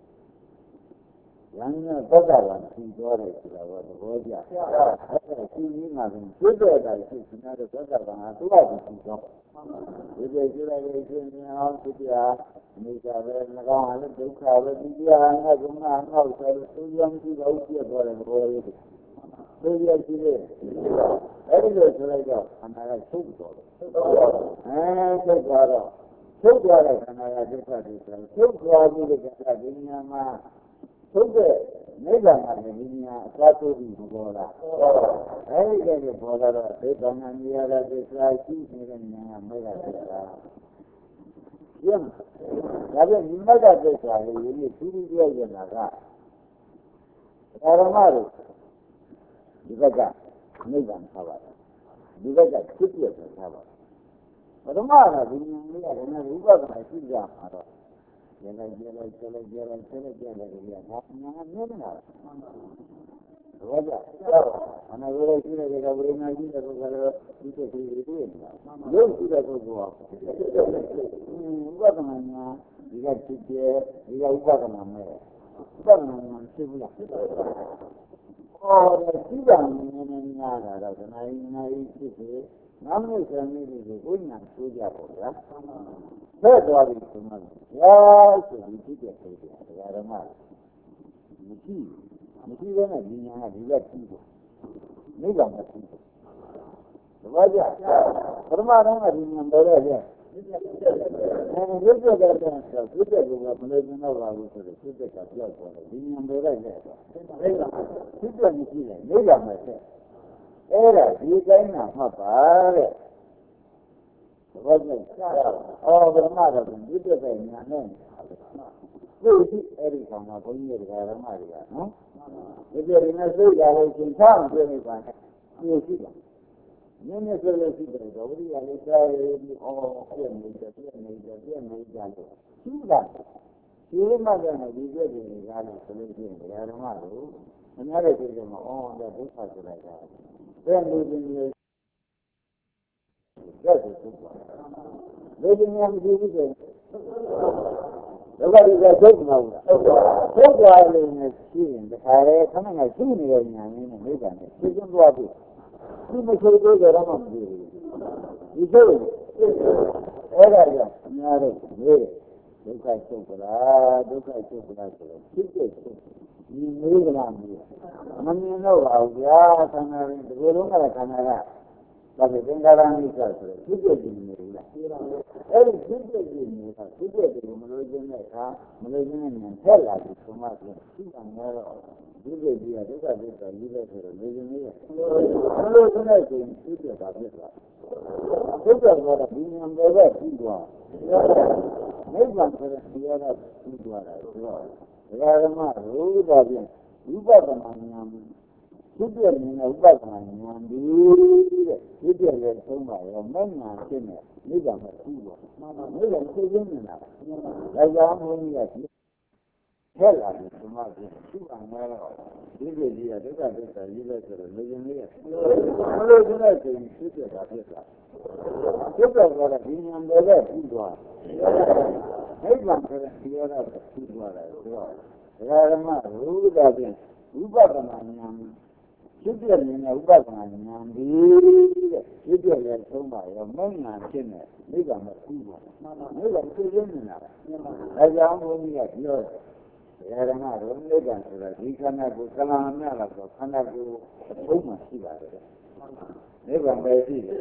ရဟန်းသောတာပန်ပြီးသွားတယ်ဆိုတာကသဘောကျအဲ့ဒါရှင်းရင်းမှာဆိုကျွတ်တဲ့အတိုင်းရှင်းနေတာသောတာပန်ကသူ့အတူပြီးတော့ဒီလိုကြည့်လိုက်လို့ရှင်းနေအောင်သူပြနေကြပဲငကောင်းလည်းဒုက္ခပဲဒီပြာငါကငါငေါ့ဆိုလို့သူရမရှိတော့ပြတ်သွားတယ်ဘောလေးသူရရှိတယ်အဲ့ဒီလိုဆိုလိုက်တော့ခန္ဓာကချုပ်သွားတယ်အဲချုပ်သွားတော့ချုပ်သွားတဲ့ခန္ဓာကဒုက္ခတွေဆိုချုပ်သွားပြီးတဲ့ခန္ဓာဒီညာမှာချုပ်တဲ့နိဗ္ဗာန်ကလည်းဒီညာအသွားတိုးပြီးပေါ်လာအဲဒီကနေ့ပေါ်လာတော့ဒီဗန္နမြရတဲ့သစ္စာရှိနေတဲ့ညာကမေဃသစ္စာကျင်းဒါပြန်ဒီမေဃသစ္စာကိုယနေ့သူသူပြောရတာကဓမ္မတို့ဒီဘက်ကနိဗ္ဗာန်ထားပါတယ်ဒီဘက်ကဖြစ်ပြထားပါတယ်ပရမကဒီညာလေးကလည်းဥပဒနာရှိကြမှာတော့ကျန်လိုက်ကျန်လိုက်ကျန်လိုက်ကျန်လိုက်ကျန်လိုက်ကျန်လိုက်ကြည့်ရတာညာကမြင်နေတာဘောကြအနာဝရရှိတဲ့ကဝိညာဉ်ကြီးတဲ့ပုဂ္ဂိုလ်ကဒီတဲ့ဒီတွေ့နေတာရုပ်ရှိတဲ့ပုဂ္ဂိုလ်ကဥပဒနာညာဒီကဖြစ်ပြဒီကဥပဒနာမဲ့ဥပဒနာညာဖြစ်ဘူးလားအော်ဒီစိတံနည်းနည်းများတာတော့ဒနာယနာယဖြစ်ဖြစ်နာမည်ဆံမိလို့ကိုညာဆိုးကြပါဗျာဖဲ့သွားပြီဆိုမှရာဆိုပြီးဖြစ်တဲ့ဆိုတဲ့ဒကာဓမ္မမရှိမရှိဘဲနဲ့ဒီညာကဒီလက်ကြည့်ဖို့နိဗ္ဗာန်ကိုကြည့်ဖို့တပည့်ကြပရမတော်ကဒီညာပေါ်တော့ကျအဲဒီရုပ်ကြတဲ့တဲ့ဆိုသူတဲ့ကမလို့ကျင်တော့ပါဘူးဆိုတော့သူတဲ့ကပြောက်သွားတယ်ဒီညာပေါ်တော့ကျနိဗ္ဗာန်ဖြစ်တဲ့မရှိတယ်နိဗ္ဗာန်မှာဆက်အဲ့ဒါဒီတိုင်းမှာမှတ်ပါတဲ့ဘောကျအော်ဗရမတော်ကဒီတဲ့တဲ့ညာနဲ့သူ့ရှိအဲ့ဒီကောင်ကဘုန်းကြီးတွေကဓမ္မတွေကနော်ဒီပြင်းနဲ့စိတ်ကြလို့ရှင်ချအောင်ပြနေပါနဲ့ဒီရှိတာနည်းနည်းဆိုလို့ရှိတယ်တော့ဝိရိယလေးစားရပြီးအော်ပြည့်နေတယ်ပြည့်နေတယ်ပြည့်နေကြလို့ရှိတာဒီမှလည်းဒီပြည့်တွေကလည်းဆိုလို့ရှိရင်ဓမ္မတို့အများရဲ့စိတ်ကမအော်တဲ့ဒုက္ခဆိုလိုက်တာပြည့်နေခြင်းတွေကြက်ကိုသွားလေဒီများမရှိဘူးဆိုဒုက္ခတွေကသိမှာဘူးလားသိသွားလို့နဲ့ရှိရင်တခါလေခဏခဏရှိနေတဲ့ညာရင်းနဲ့မိဘနဲ့သိချင်းသွားပြီဒီမရှိသေးကြတော့မှမသိဘူးဒီစိတ်အဲ့ဒါကြောင့်အများတို့နေဒုက္ခချုပ်ကြလားဒုက္ခချုပ်ကြလားဆိုတော့ဖြစ်ဖြစ်ဒီမေးကြလားမေးမမြင်တော့ပါဘူးဗျာခန္ဓာရင်းဒီလိုလုံးကခန္ဓာကဒါပေမဲ့သင်္ကာရမိစ္ဆာဆိုတော့ဖြစ်ဖြစ်နေဘူးလားအဲ့ဒီဖြစ်ဖြစ်နေတာဖြစ်ဖြစ်တယ်မလို့ခြင်းနဲ့အခါမလို့ခြင်းနဲ့ဉာဏ်ထက်လာပြီးဆိုမှပြန်ရှိတာများတော့ဒီလိုကြီးကဒုက္ခဒုက္ခကြီးလဲဆိုတော့လူကြီးကြီးမလို့ခြင်းနဲ့ဆိုရင်ဖြစ်ဖြစ်တာဖြစ်သွားဒုက္ခကတော့ဒီဉာဏ်ပဲပြီးသွားနိဗ္ဗာန်ဆိုတဲ့တရားကပြီးသွားတာဆိုတော့ဒကာဓမ္မတို့ဒါဖြင့်ဝိပဿနာဉာဏ်ဖြစ်ဖြစ်နေတဲ့ဥပဒနာဉာဏ်ဒီတဲ့ဖြစ်ဖြစ်ရဲ့သုံးပါရောမဉာဏ်ဖြစ်နေနိဗ္ဗာန်မှာပြီးသွားမှန်ပါနိဗ္ဗာန်သိသိနေတာဒါကြောင့်ဘုန်းကြီးကထက်လာတယ်ဒီမှာပြင်သူ့အောင်တော့ဒီလိုကြီးကဒုက္ခဒုက္ခကြီးလဲဆိုတော့လူကြီးလေးကမလို့ဆိုတဲ့ချိန်ဖြစ်ဖြစ်တာဖြစ်တာဖြစ်တော့ကတော့ဒီဉာဏ်ပဲပြီးသွားနိဗ္ဗာန်ဆိုတဲ့တရားကပြီးသွားတယ်ဆိုတော့ဒကာဓမ္မရူပဖြင့်ဝိပဿနာဉာဏ်ဖြစ်ပြနေတဲ့ဥပဒနာဉာဏ်ဒီတဲ့ဖြစ်ပြရဲ့သုံးပါရောမဉာဏ်ဖြစ်နေနိဗ္ဗာန်မှာပြီးသွားတယ်နိဗ္ဗာန်သိသိနေတာဒါကြောင့်ဘုန်းကြီးကပြောတယ်ဓမ္မတို့နိဗ္ဗာန်ဆိုတာဒီခန္ဓာကိုယ်ကလန်မြလာတော့ခန္ဓာကိုယ်အဆုံးမှရှိပါတယ်နိဗ္ဗာန်ပဲရှိတယ်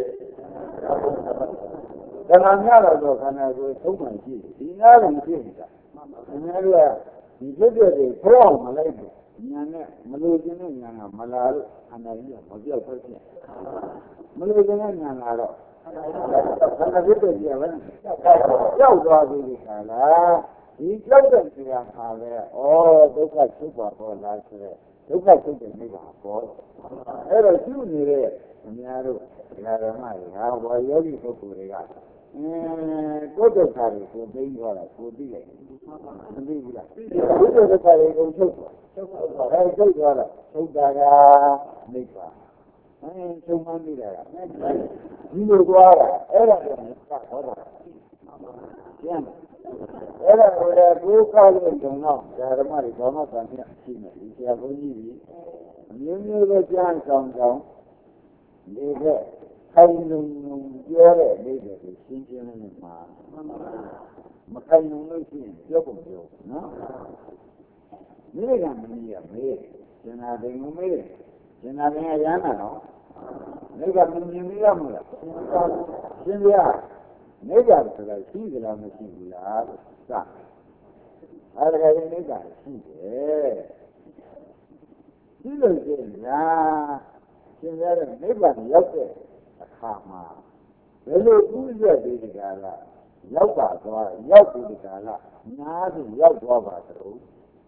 ကလန်မြလာတော့ခန္ဓာကိုယ်အဆုံးမှရှိတယ်ဒီနားလည်းဖြစ်နေတာအများကြီးကဒီဖြစ်တဲ့တွေဖောက်မလိုက်ဘူးညာနဲ့မလို့ခြင်းနဲ့ညာကမလာလို့ခန္ဓာကြီးကမပြောက်ဖက်ဖြစ်မလို့ခြင်းနဲ့ညာလာတော့ခန္ဓာဖြစ်တဲ့ကြီးကလည်းကြောက်သွားပြီခါလားဒီကြောက်တဲ့နေရာမှာလဲဩဒုက္ခချုပ်ပါပေါ်လားဆိုတဲ့ဒုက္ခချုပ်တဲ့နေရာပေါ်အဲ့တော့ကျุနေတဲ့အများတို့ဓမ္မတွေဟာဘောယောဂီပုဂ္ဂိုလ်တွေကအင်းကိုယ်ဒုက္ခတွေကိုသိသွားတာကိုသိလိုက်မသိဘူးလားကိုယ်ဒုက္ခတွေကိုချုပ်သွားချုပ်သွားတယ်ချုပ်သွားတော့ချုပ်တာကနိဗ္ဗာန်အဲချုပ်မှန်းပြီးတာကဒီလိုသွားတာအဲ့ဒါကဟောတာကျန်အဲ့ဒါကိုလည်းကိုယ်ကောက်လို့တုံတော့ဓမ္မတွေဘာမှတန်မြတ်ရှိနေပြီဆရာဘုန်းကြီးကြီးအမျိုးမျိုးပဲကြားဆောင်ဆောင်နေတဲ့ခိုင်လုံလုံပြောတဲ့အိဗယ်ကိုရှင်းရှင်းလင်းလင်းမှာမခိုင်လုံလို့ရှိရင်ပြောကုန်ပြောနော်မိကမင်းကြီးကမေးရှင်သာဒိန်ကိုမေးရှင်သာဒိန်ကရမ်းတာနော်မိကမင်းကြီးမေးရမလားရှင်ဗျာနိဗ္ဗာန်ဆိုတာရှိကြလားမရှိဘူးလားစအဲ့ဒါကနိဗ္ဗာန်ရှိတယ်ရှိလို့ရှိရင်လားရှင်ရတဲ့နိဗ္ဗာန်ရောက်တဲ့အခါမှာဘယ်လိုဥစ္စာတွေတကားလားရောက်ပါသွားရောက်ပြီတကားလားနားပြီးရောက်သွားပါတော့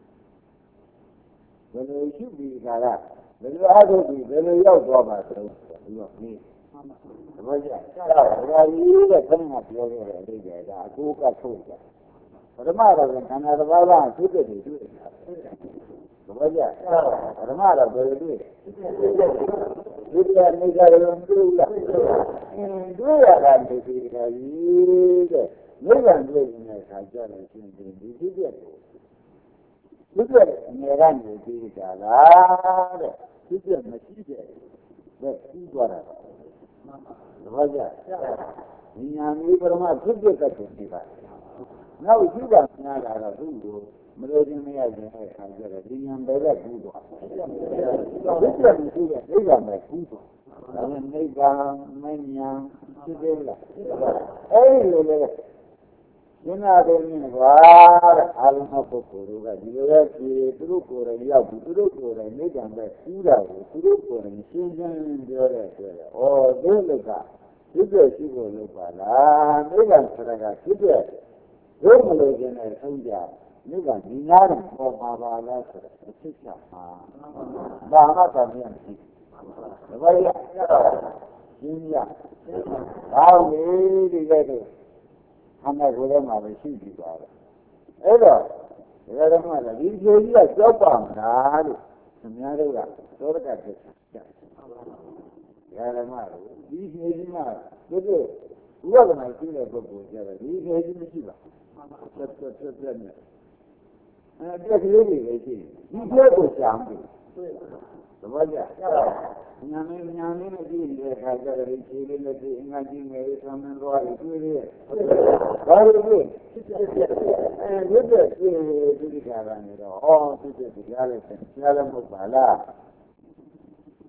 ဘယ်လိုရှိပြီတကားလားဘယ်လိုအားထုတ်ပြီးဘယ်လိုရောက်သွားပါတော့ဒီတော့နေသဘောကျဒါကြီးတဲ့ခဏပြောခဲ့တဲ့အဓိပ္ပာယ်ဒါအကိုကထုတ်ကြပထမတော့ခန္ဓာတစ်ပါးကသုတ္တတွေတွေ့တာသဘောကျပထမတော့ဘယ်လိုတွေ့ဒီကနေကြရလို့တွေ့လားအင်းတွေ့ရတာဒီဒီကကြီးတဲ့နိဗ္ဗာန်တွေ့နေတဲ့အခါကျတော့ရှင်ဒီဒီဖြစ်တဲ့ကိုဖြစ်တဲ့အငယ်ကနေပြီးကြလားတဲ့ဖြစ်တဲ့မရှိတဲ့တဲ့ပြီးသွားတာသဘောကျဒီညာမျိုးပရမဖြစ်တဲ့ကတည်းကပါနောက်ရှိတာများလာတော့သူ့ကိုမလို့ခြင်းမရခြင်းနဲ့ခံကြတယ်ဒီညာပဲကကူးသွားဒီကမရှိတဲ့နိဗ္ဗာန်ပဲကူးသွားဒါနဲ့နိဗ္ဗာန်မညာဖြစ်သေးလားအဲ့ဒီလိုလေရှင်းရတယ်နည်းကွာတဲ့အာလုံးပုဂ္ဂိုလ်တို့ကဒီလိုပဲဖြေသူတို့ကိုယ်တိုင်ရောက်ပြီးသူတို့ကိုယ်တိုင်နိဗ္ဗာန်ပဲကူးတာကိုသူတို့ကိုယ်တိုင်ရှင်းရှင်းပြောတဲ့အတွက်ဩဒီလိုကဖြစ်တဲ့ရှိဖို့လုပ်ပါလားနိဗ္ဗာန်ဆိုတာကဖြစ်တဲ့ဘုမလို့ခြင်းနဲ့ဆုံးကြနိဗ္ဗာန်ဒီနာတော့ပေါ်ပါပါလားဆိုတော့အဖြစ်ချမှာဘာမှတမ်းမရှိဘူးဒါပေမဲ့ရှင်းရဘာလို့ဒီကဲတော့အမှန်ကိုယ်ထဲမှာပဲရှိကြပါတော့အဲ့တော့ဒီကရမကဒီဖြေကြီးကကြောက်ပါမလားလို့ခင်ဗျားတို့ကသောရကဖြစ်ကြရရမလို့ဒီဖြေကြီးမှာဒီလိုဥပဒနာရှိတဲ့ပုဂ္ဂိုလ်ကြတယ်ဒီဖြေကြီးမရှိပါဘူးဆက်ဆက်ဆက်ဆက်နဲ့အဲ့ဒီကလေးတွေပဲရှိတယ်ဒီဖြေကိုရှာမ်းပြီသဘောကျညာမင်းညာမင်းနဲ့ကြည့်တဲ့အခါကျတော့ဒီခြေလေးနဲ့ဒီအင်္ဂါကြီးငယ်လေးသမန်သွားပြီးတွေ့ရတယ်ဘာလို့လဲအဲရွတ်တဲ့တွေ့ဒီဒီကရနေတော့ဩသူတဲ့ဒီရားလေးဆရာလည်းမဟုတ်ပါလားတ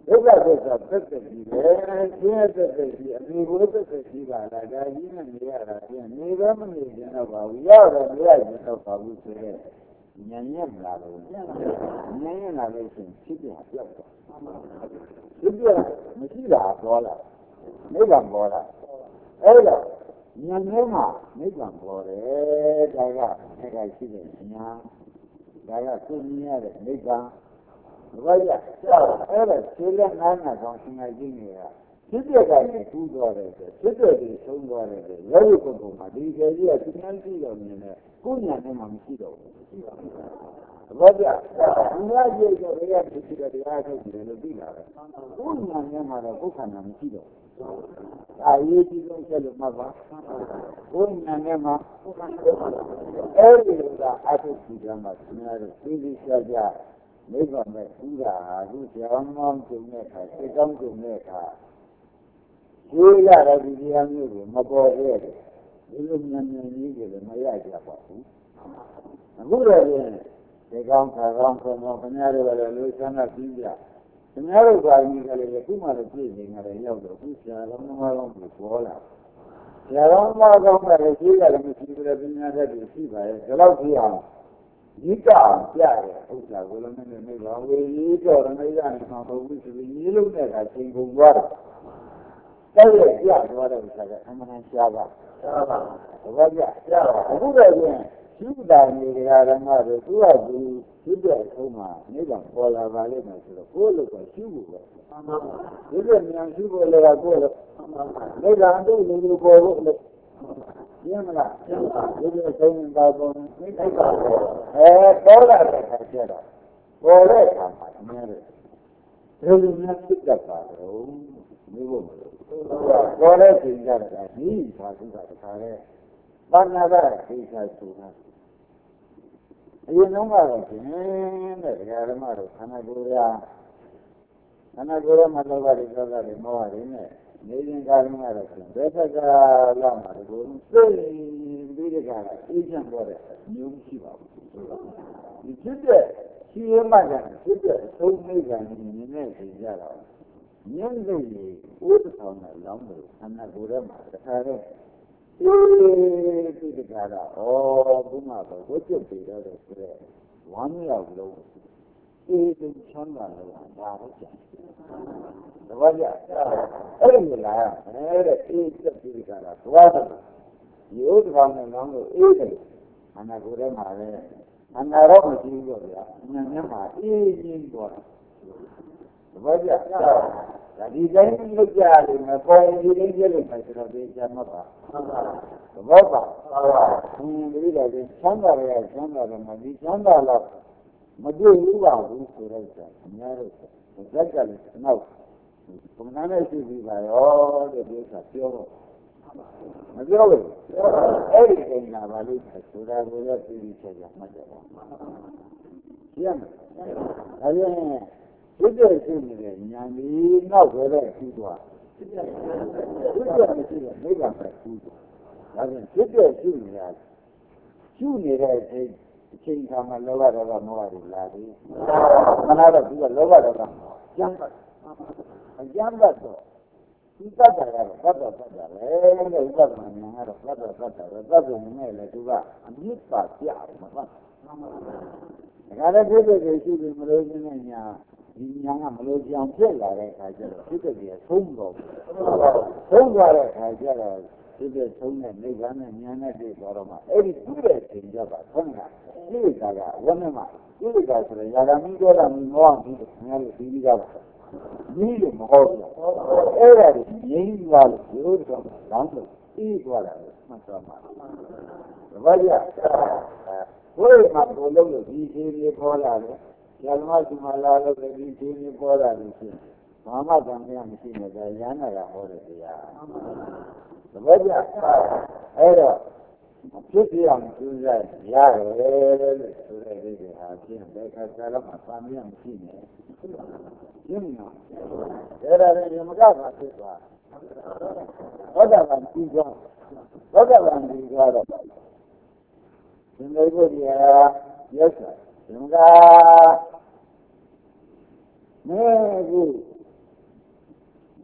ဒုက္ခသစ္စာသက်သက်ကြီးပဲဆင်းရဲသက်သက်ကြီးအမိဘုသက်သက်ကြီးပါလားဒါကြီးနဲ့နေရတာပြင်နေပဲမနေကြတော့ပါဘူးရောက်တော့မရကြတော့ပါဘူးဆိုတဲ့ဉာဏ်နဲ့မလာလို့ဉာဏ်နဲ့လာလို့ရှိရင်ဖြစ်ပြပြောက်တော့ဖြစ်ပြမရှိတာပေါ်လာနိဗ္ဗာန်ပေါ်လာအဲ့တော့ဉာဏ်နဲ့မှနိဗ္ဗာန်ပေါ်တယ်ဒါကအဲ့ဒါရှိတဲ့ဉာဏ်ဒါကသိမြင်ရတဲ့နိဗ္ဗာန်ဘာကြအဲ့ဒါခြေလက်နားနာကောင်ရှင်ငယ်ကြီးနေတာဖြစ်ပြကနေကူးသွားတယ်ဆိုဖြစ်ပြပြီးဆုံးသွားတယ်ဆိုရုပ်ရုပ်ပုဂ္ဂိုလ်မှာဒီကျေကြီးကသူများရှိတော်မြင်တယ်ကိုညာနဲ့မှမရှိတော့ဘူးဘာကြသူများကြည့်ကြရတဲ့ဖြစ်တဲ့တရားထုတ်တယ်လို့သိလာတယ်ကိုညာနဲ့မှတော့ပုခန္ဓာမရှိတော့အာရေးကြီးဆုံးချက်လို့မှတ်ပါကိုညာနဲ့မှအဲ့ဒီကအထုပ်ကြမ်းမှာသူများတို့သိသိချာချာနိဗ္ဗာန်မဲ့ဥဒါဟာအခုကြောင်းမောင်းကျုံတဲ့အခါစိတ်ကောင်းကျုံတဲ့အခါဒီရတဲ့ဒီတရားမျိုးကိုမပေါ်ခဲ့တယ်ဒီလိုဉာဏ်ဉာဏ်ကြီးတွေလည်းမရကြပါဘူးအခုတော့ပြင်ဒီကောင်းခါကောင်းခေါင်းကောင်းခင်ဗျားတို့ကလည်းလူဆန္ဒပြီးကြခင်ဗျားတို့ပါကြီးကလည်းခုမှလည်းပြည့်နေတယ်ရောက်တော့ခုဆရာတော်မကောင်းကိုပေါ်လာဆရာတော်မကောင်းကလည်းရှိရတယ်မရှိဘူးလည်းပညာတတ်ပြီးရှိပါရဲ့ဒီလောက်ကြည့်အောင်ဒီကကြားတယ်ဥစ္စာကိုလည်းမနေပါဝေကြီးတော့လည်းမရနိုင်မှာမဟုတ်ဘူးဆိုပြီးရေးလို့တဲ့ကချိန်ကုန်သွားတယ်တဲ့ရပြသွားတဲ့ဥစ္စာကအမှန်ရှားပါရှားပါဘာကြရှားပါအခုတော့ပြင်ရှိတာနေကြဓမ္မတွေသူကသူရှိတဲ့အဆုံးမှာနိဗ္ဗာန်ပေါ်လာပါလိမ့်မယ်ဆိုတော့ကိုယ်လိုကရှိဖို့ပဲဒီလိုမြန်ရှိဖို့လည်းကိုယ်လိုနိဗ္ဗာန်တို့လူလူပေါ်ဖို့လို့ကျင်းမလားကျင်းပါဒီလိုဆုံးနေတာပုံသိလိုက်ပါအဲပေါ်လာတဲ့အခါကျတော့ပေါ်တဲ့အခါမှာအများကြီးဒီလိုများဖြစ်တတ်ပါတော့မျိုးဖို့မလို့ပေါ်တဲ့ချိန်ကြတာဒီသာသုတာတခါလဲဘာနာတာသိချာဆိုတာအရင်တော့ကတော့ရှင်တဲ့ဒကာဓမ္မတို့ခန္ဓာကိုယ်ရာခန္ဓာကိုယ်ရမှာလောဘတွေသောတာတွေမောဟတွေနဲ့နေရင်ကာလမှာတော့ဘယ်ဘက်ကလာမှာဒီလိုသိပြီးတဲ့ကအေးချမ်းသွားတဲ့မျိုးရှိပါဘူးဒီဖြစ်တဲ့ရှိရမှကဖြစ်တဲ့အဆုံးမိတ်ကနည်းနည်းသိကြတော့ဉာဏ်နဲ့ဥဒ္ဒဆောင်နဲ့လောင်းလို့ခန္ဓာကိုယ်ရမှာတခါတော့အေးဒီတခါတော့ဩဘုမဘကိုကျုပ်ပြီးတော့ဆိုတဲ့ဝမ်းမြောက်လို့အေးဒီချမ်းသာလို့ဒါတော့ကြာတပည့်ကြအဲ့ဒီလားအဲ့ဒါအေးချက်ပြီးကြတာသွားတယ်ဒီဥဒ္ဒကောင်နဲ့လောင်းလို့အေးတယ်ခန္ဓာကိုယ်ထဲမှာပဲခန္ဓာတော့မရှိဘူးတော့ဗျာဉာဏ်နဲ့မှာအေးကြီးသွားတယ်တပည့်ကြဒါဒီတိုင်းလုပ်ကြတယ်မပေါ်ဒီတိုင်းပြလို့မယ်ဆိုတော့ဒီကျမ်းမှာပါသဘောပါဟင်းဒီလိုလေချမ်းသာရချမ်းသာတယ်မဒီချမ်းသာတော့မတွေ့ဘူးပါဘူးဆိုတော့အများတို့ဇက်ကလည်းနောက်ဘုံနာနဲ့ရှိပြီးပါရောတဲ့ဒီကပြောတော့မပြောဘူးအဲ့ဒီအိမ်ကဘာလို့ဆိုတာကိုလည်းသိပြီးချက်ရမှတ်တယ်ပေါ့ရှင်းမလားဒါပြန်ဒီကျရှိနေတဲ့ဉာဏ်ကြီးနောက်ပဲပဲပြီးသွားဒီကျမရှိတဲ့နိဗ္ဗာန်ပဲပြီးသွားဒါပြန်ဒီကျရှိနေတာရှိနေတဲ့အချိန်အချိန်ခါမှာလောဘဒေါသမောဟတွေလာပြီမနာတော့သူကလောဘဒေါသကျမ်းပတ်အကျမ်းပတ်တော့ဒီတတ်တာကတော့တတ်တာတတ်တာလေတဲ့ဥပဒနာဉာဏ်ကတော့တတ်တာတတ်တာပဲတတ်တယ်နဲ့လေသူကအမြင့်ပါပြမှာပါဒါကြတဲ့ဖြစ်တဲ့ရှိပြီးမလို့ခြင်းနဲ့ညာဒီညာကမလို့ကြောင်ဖြစ်လာတဲ့အခါကျတော့ဖြစ်တဲ့ကြီးဆုံးတော့ဆုံးသွားတဲ့အခါကျတော့ဖြစ်တဲ့ဆုံးတဲ့နိဗ္ဗာန်နဲ့ဉာဏ်နဲ့တွေ့သွားတော့မှအဲ့ဒီပြည့်တဲ့ချိန်ကြပါဆုံးတာဒီကကဝဏ္ဏမှာဒီကဆိုရင်ယာဂမီပြောတာမျိုးမောအောင်ဒီငါတို့ဒီကြီးကြပါဒီလိုမဟုတ်ဘူးအဲ့ဒါကိုငြိမ်းသွားလို့ရိုးတော့လောင်းလို့အေးသွားတာမှတ်သွားမှာဘာကြဘုရားမှာဘုလုံးလို့ဒီခြေကြီးပေါ်လာတယ်ဓမ္မစုမလာလို့ဒီခြေကြီးပေါ်လာလို့ရှိရင်ဘာမှတန်မြတ်မရှိနဲ့ဒါရဟနာကဟောတဲ့တရားသဘောကျအဲ့တော့ဖြစ်ပြအောင်ကျူးစားရတယ်လို့ဆိုတဲ့ဒီဟာချင်းဘယ်ကစားလို့မှတန်မြတ်မရှိနဲ့ရှင်းမလားအဲ့ဒါလည်းယမကပါဖြစ်သွားသောတာပန်ပြီးသွားသောတာပန်ပြီးသွားတော့ဒီလိုကိုဒီဟာရက်စားယမကမဲကူ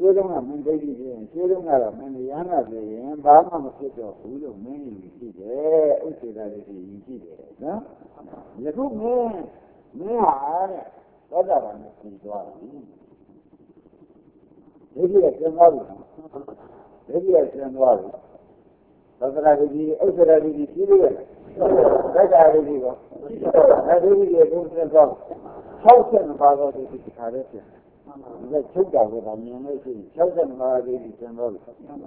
ရှင်းတော့ကမင်းဒိဋ္ဌိချင်းရှင်းတော့ကတော့မင်းရဟန္တာဆိုရင်ဘာမှမဖြစ်တော့ဘူးလို့မင်းယူရှိတယ်ဥစ္စေတာတွေယူရှိတယ်နော်ယခုမင်းမင်းဟာတဲ့သောတာပန်ကိုသိသွားပြီဒိဋ္ဌိကကျန်သွားပြီဒိဋ္ဌိကကျန်သွားပြီသောတာပန်ဒီဥစ္စေတာတွေရှိသေးတယ်သက္ကာရိတိကောအဲဒီရိတိကိုသိသွား၆၀ပါးသောဒီခါရဲပြန်ဒီကချုပ်တာကမြင်လို့ရှိရင်၆၀ပါးရိတိကျန်တော့ပြီဒါကြောင့်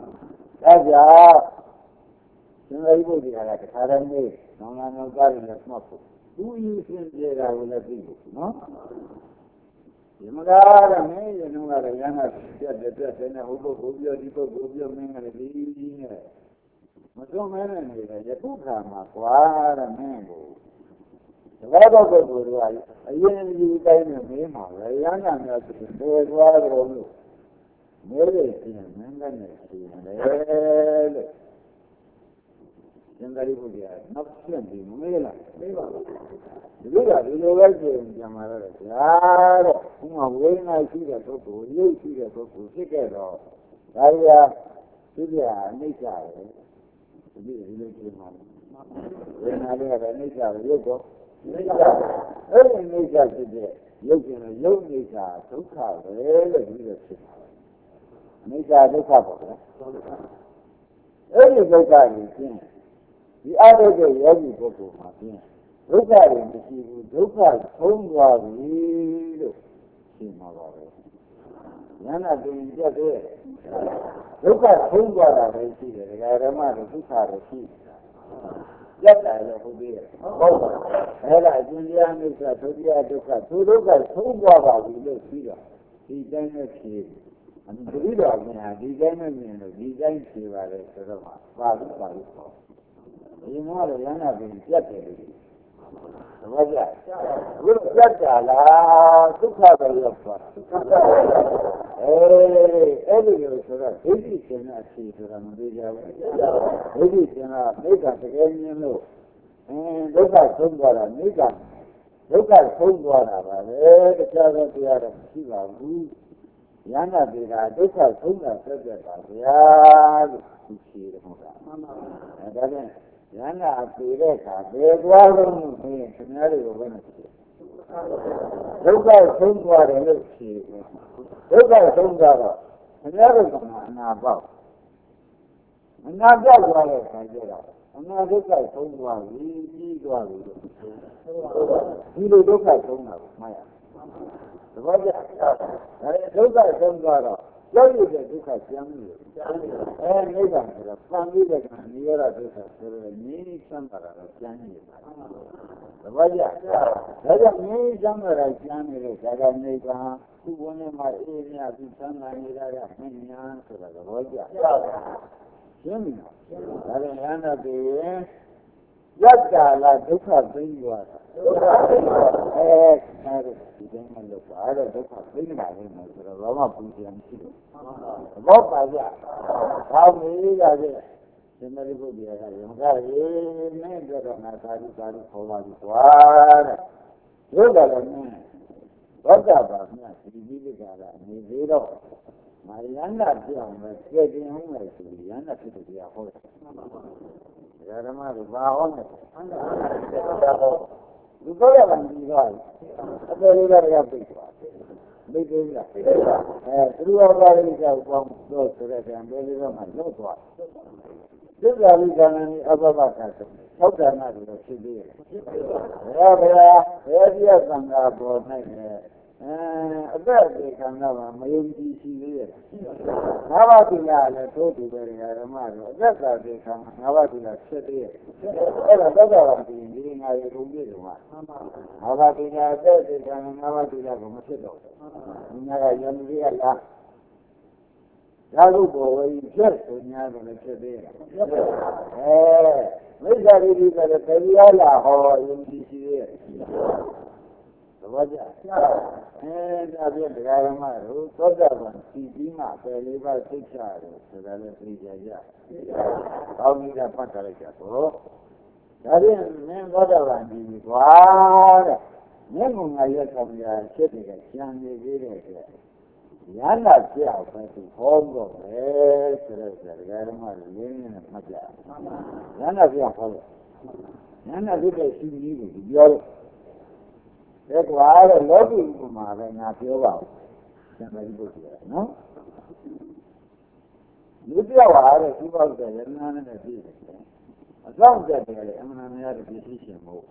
ရှင်သာရိပုတ္တရာကတခါတည်းနေနောင်နောင်ကားရင်လည်းမှတ်ဖို့သူယူစင်ကြတာကိုလည်းသိဖို့နော်ဒီမကားကမင်းရင်တော့ကလည်းရဟန်းပြတ်တဲ့ပြတ်တဲ့နဲ့ဟိုဘုကိုပြောဒီဘုကိုပြောမင်းကလည်းဒီဒီနဲ့မစွန့်မဲနဲ့နေတယ်ယခုခါမှာကွာတဲ့မင်းကိုတပည့်တော်ပုဂ္ဂိုလ်တို့ကအရင်ယူတိုင်းနဲ့မင်းမှာပဲရဟန်းများဆိုရင်ပေါ်သွားတယ်လို့မဲလေးပြင်မင်းကနဲ့ပြင်တယ်လို့ရှင်သာရိပုတ္တရာနောက်ပြန်ပြီးမေးလာမေးပါဘူးဒီလိုကဒီလိုပဲပြင်ပြန်มาတော့ဗျာတဲ့ဥမာဝေဒနာရှိတဲ့ပုဂ္ဂိုလ်ရုပ်ရှိတဲ့ပုဂ္ဂိုလ်ဖြစ်ခဲ့တော့ဒါရီယာသူပြအနိစ္စပဲဒီဒီလိုပြင်မှာဝေဒနာလေးကလည်းအနိစ္စပဲရုပ်တော့နိစ္စအဲ့ဒီနိစ္စဖြစ်တဲ့ရုပ်ကျင်ရုပ်နိစ္စဒုက္ခပဲလို့ဒီလိုဖြစ်တာအနိစ္စဒုက္ခပေါ့ဗျာအဲ့ဒီဒုက္ခကိုရှင်းဒီအတုတဲ့ယောဂီပုဂ္ဂိုလ်မှာရှင်းဒုက္ခတွေမရှိဘူးဒုက္ခဆုံးသွားပြီလို့ရှင်းမှာပါပဲဉာဏ်နဲ့ပြင်ပြတ်တဲ့ဒုက္ခဆုံးသွားတာပဲရှိတယ်ဒကာဓမ္မတွေဒုက္ခတွေရှိတယ်လက်တယ်လို့ဟုတ်သေးတယ်ဟုတ်ပါဘူးအဲ့ဒါအကျဉ်းတရားမိစ္ဆာဒုတိယဒုက္ခသူဒုက္ခဆုံးသွားပါပြီလို့ပြီးတော့ဒီတိုင်းနဲ့ဖြေအမှန်တကယ်တော့အမှန်ဒီတိုင်းနဲ့မြင်လို့ဒီတိုင်းဖြေပါလေဆိုတော့ပါဘူးပါဘူးပေါ့ဒီမှာတော့ရဟနာပြင်ပြတ်တယ်လို့သဘောကျအခုပြတ်တာလားဒုက္ခပဲရောက်သွားအဲအဲ့ဒီလိုဆိုတော့ဒိဋ္ဌိရှင်ကအဖြေဆိုတာမသိကြဘူးဒိဋ္ဌိရှင်ကမိစ္ဆာတကယ်မြင်လို့အင်းဒုက္ခဆုံးသွားတာမိစ္ဆာဒုက္ခဆုံးသွားတာပါပဲတခြားသောတရားတော့မရှိပါဘူးရဟနာပြေတာဒုက္ခဆုံးတာဆက်သက်ပါဗျာလို့သူဖြေတယ်ဟုတ်လားမှန်ပါပါအဲဒါဖြင့်ရဟနာပြေတဲ့အခါဘယ်သွားလို့မဖြစ်ရင်ခင်ဗျားတွေကိုဘယ်နဲ့ဖြေဒုက္ခဆုံးသွားတယ်လို့ဖြေတယ်ဒုက္ခဆုံးသွားတော့ခင်ဗျားတို့ကအနာပေါက်အနာပေါက်သွားတဲ့အခါကျတော့အနာဒုက္ခဆုံးသွားပြီပြီးသွားပြီလို့ဒီလိုဒုက္ခဆုံးတာကိုမှတ်ရသဘောကျဒါလည်းဒုက္ခဆုံးသွားတော့ရောက်ရတဲ့ဒုက္ခကျမ်းလို့အဲနိဗ္ဗာန်ဆိုတော့ပန်ပြီးတဲ့ကံနိရောဓဒုက္ခဆိုတော့ငြိမ်းချမ်းသာတာတော့ကျမ်းနေပါသဘောကျဒါကြောင့်ငြိမ်းချမ်းသာတာကျမ်းနေတဲ့ဇာကနိဗ္ဗာန်ခုဘုန်းနဲ့မှအေးမြပြီးသံဃာနေတာကမင်းညာဆိုတာသဘောကျရှင်းပြီဒါလည်းရဟန္တာပြေရင်ယတ္တာလာဒုက္ခသိမ်းသွားတာဒုက္ခသိမ်းသွားအဲအဲဒီဒီတိုင်းမလို့ပါအဲ့တော့ဒုက္ခသိမ်းတာလည်းမဆိုတော့ဘာမှပူစရာမရှိဘူးဘောပါကြဘာမီးကြတဲ့ရှင်မရိပုတ္တရာကယုံကြရေးနဲ့ကြတော့ငါသာဓုသာဓုခေါ်ပါပြီကွာတဲ့ရုပ်ကလည်းနင်းဘောကပါမြတ်ဒီကြီးလေးကလည်းအနေသေးတော့မာရဏပြောင်းပဲကြည်တင်အောင်လိုက်ဆိုရဟန္တာဖြစ်တဲ့တရားဟောတယ်ဓမ္မတွေဘာဟောလဲလူတော်ရမယ်ဒီတော့အပေလေးကလည်းပြိတ်သွားမိတ်သေးလားအဲသူတော်ဘာလေးကြောက်ပေါင်းတော့ဆိုတဲ့ကံပဲလေးတော့မှလွတ်သွားသစ္စာဝိကံနဲ့အဘဘကဆိုသောတာနာတွေဖြစ်သေးတယ်ဘယ်ဘယ်ဘယ်ပြသံဃာပေါ်နိုင်လဲအဲအသက်အသေးခံတော့မယုံကြည်ရှိသေးရဲ့ငါးပါးသီလလည်းသို့တူပဲဓမ္မတို့အသက်သာသေးခံငါးပါးသီလဖြစ်သေးရဲ့အဲ့ဒါသောတာပန်ပြီးဒီငါရေကုန်ပြည့်တယ်မှာငါးပါးသီလအသက်သေးခံငါးပါးသီလကိုမဖြစ်တော့ဘူးငါကယုံကြည်ရလားသာဓုဘောဝိဖြစ်ဆိုညာတယ်လည်းဖြစ်သေးရဲ့အဲမိစ္ဆာရိတိကလည်းတရားလာဟောယုံကြည်ရှိသေးရဲ့သဘောကျအဲဒါဖြင့်တရားဓမ္မတို့သောတာပန်စီပြီးမှပယ်လေးပါးသိချတယ်ဆိုတာလည်းသိကြကြ။ကောင်းပြီကပတ်ထားလိုက်ကြတော့ဒါဖြင့်မင်းသောတာပန်ကြီးကွာတဲ့။မြင့်မုံငါရက်ဆောင်ရာဖြစ်တဲ့ကျန်နေသေးတဲ့အတွက် Yana siya pati hongo eh sere sere gari ma lini na maja. Yana siya hongo. Yana siya sini ni biar. Ek baar logi kumare na piwa. Jangan itu dia, no? Dia baar siapa tu jangan ada dia. Asal jadi emang namanya ada bisnis mau.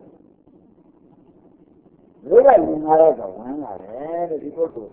Mereka ni mana kau mana ada di situ.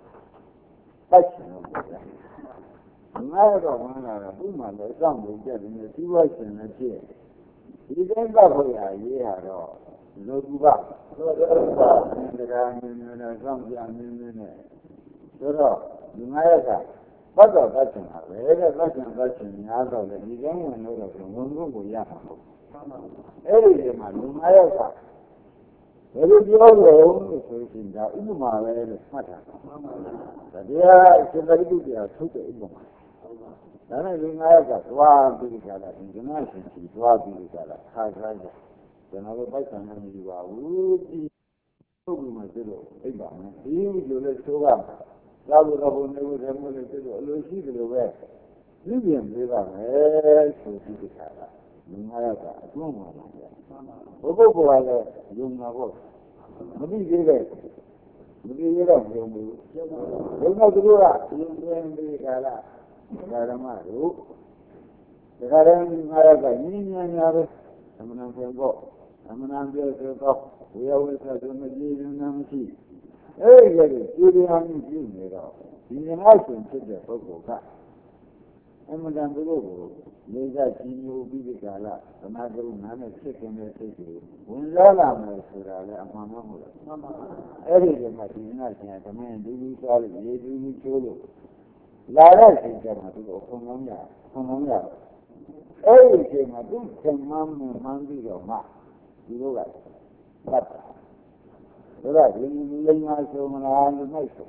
Mana kau mana ada, tu mana sambil jadi ni siapa sih nanti. Ini kan kau ya, ini ada. Logiba, logiba, negara ni mana sambil ni ni. Terus, mana kah? Pada macam apa? Ada macam macam ni ada le. Ini kan mana orang mungkin boleh apa? Eh, ini mana mana kah? Jadi dia orang itu cinta ibu mana le macam. Dia cinta itu dia suka ibu mana. Karena ini mana kah? Dua biji kalah, ini mana sih? Dua biji kalah, khas saja. Kenapa baca nama jiwa? Uji, uji macam tu. Eh, bang, ini jual suram. Lalu lalu ni udah mulai tu, lalu sih tu ber. Ini yang berapa? Eh, suci dikala. Mengajar tak? Cuma mana? Apa buat le? Jumlah apa? Mungkin jadi, mungkin jadi orang jumlah. Jumlah tu lah, jumlah yang dikala. Sekarang malu. Sekarang mengajar tak? Ini yang harus sama nampak kok. Sama nampak kok. Dia usah cuma jadi nampak. Eh, jadi, jadi kami ini lah. Ini macam saja pokoknya. Emang dah dulu, lega sini ubi dikala. Karena kalau mana sekian sekian, unla lama surah le amana mula. Eh, jadi macam ni nasihat kami dulu soal ini dulu colo. Lara sih macam tu, orang orang orang. Eh, jadi macam semam mandi rumah, dulu kan. Baca. Sudah, ini ini masuk mana anu masuk.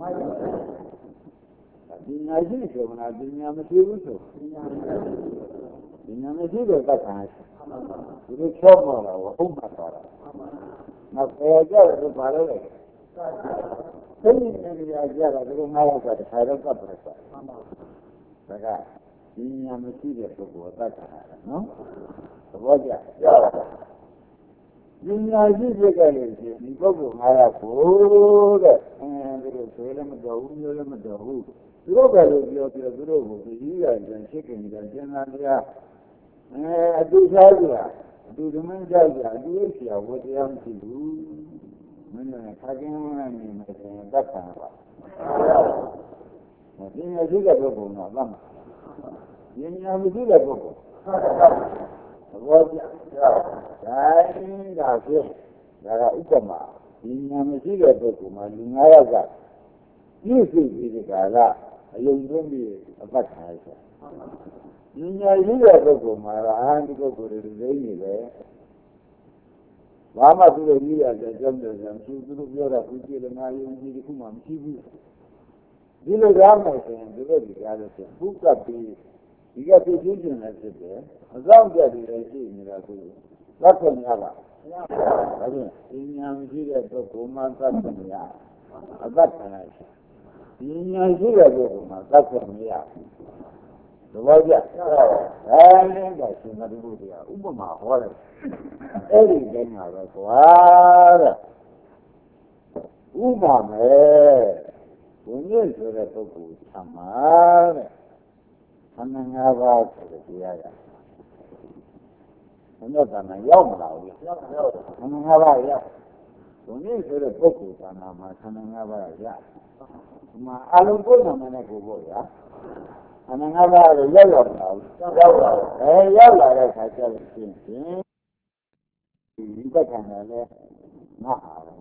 Dunia ini tu mana dunia mesti itu. Dunia mesti berkata. Itu semua orang umat orang. Nak belajar itu baru lagi. Ini ini belajar itu malah pada saya tak berasa. Maka dunia mesti berkata, no? Wajah. Dunia ini berkali ni bagus, maya pun. Eh, betul. Selama jauh, selama jauh. Terus kalau dia dia terus, dia jangan sekian jangan dia. Eh, aduh saja, aduh dengan saja, aduh siapa dia yang tidur. Mana kajian mana ni macam datang apa. Ini juga bagus, nak ini yang juga bagus. Wajah, saya dah sih, dah utama. Ini yang juga bagus, malu ngaya. Ini sih kalau ayam ini apa sahaja. Ini juga bagus, malah ini bagus ini le. Lama tu ni ada jam jam, sudah biar aku jadi ayam ini kumam sibuk. Bila ramai saya, bila dia ada buka pi. Jika tujuan nanti deh, azam jadi lagi ni lah tu. Lakukan apa? Ada. Ini yang juga tu komandan dunia. Agak sangat. Ini yang juga tu komandan dunia. Wajah. Eh, dah sini dulu dia. Umum mahal. Eh, jangan ada kuar. Umum eh. Punya surat tu sama. Anak apa dia ya? Anak mana yang mahu? Anak apa ya? Ini sudah fokus anak macam anak apa ya? Cuma alun pun namanya kubur ya. Anak apa ya yang mahu? Eh yang lah saja sini. Ini kan ada nah.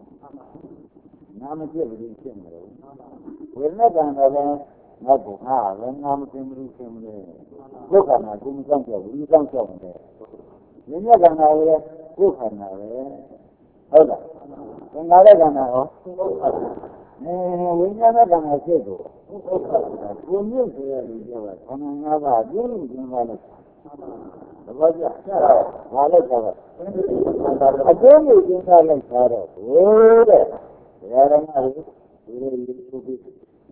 Nama dia begini ni. Kerana kan ada Nabu, ah, nama semua semua. Bukan aku bukan jauh, bukan jauh ni. Ini kan ada, bukan ada. Ada. Yang ada kan ada. Eh, ini ada kan ada tu. Punya saya juga. Kamu apa? Jadi gimana? Wajah, wajah apa? Ada ni kita lagi cara. Oh, ya, orang ada. Ini itu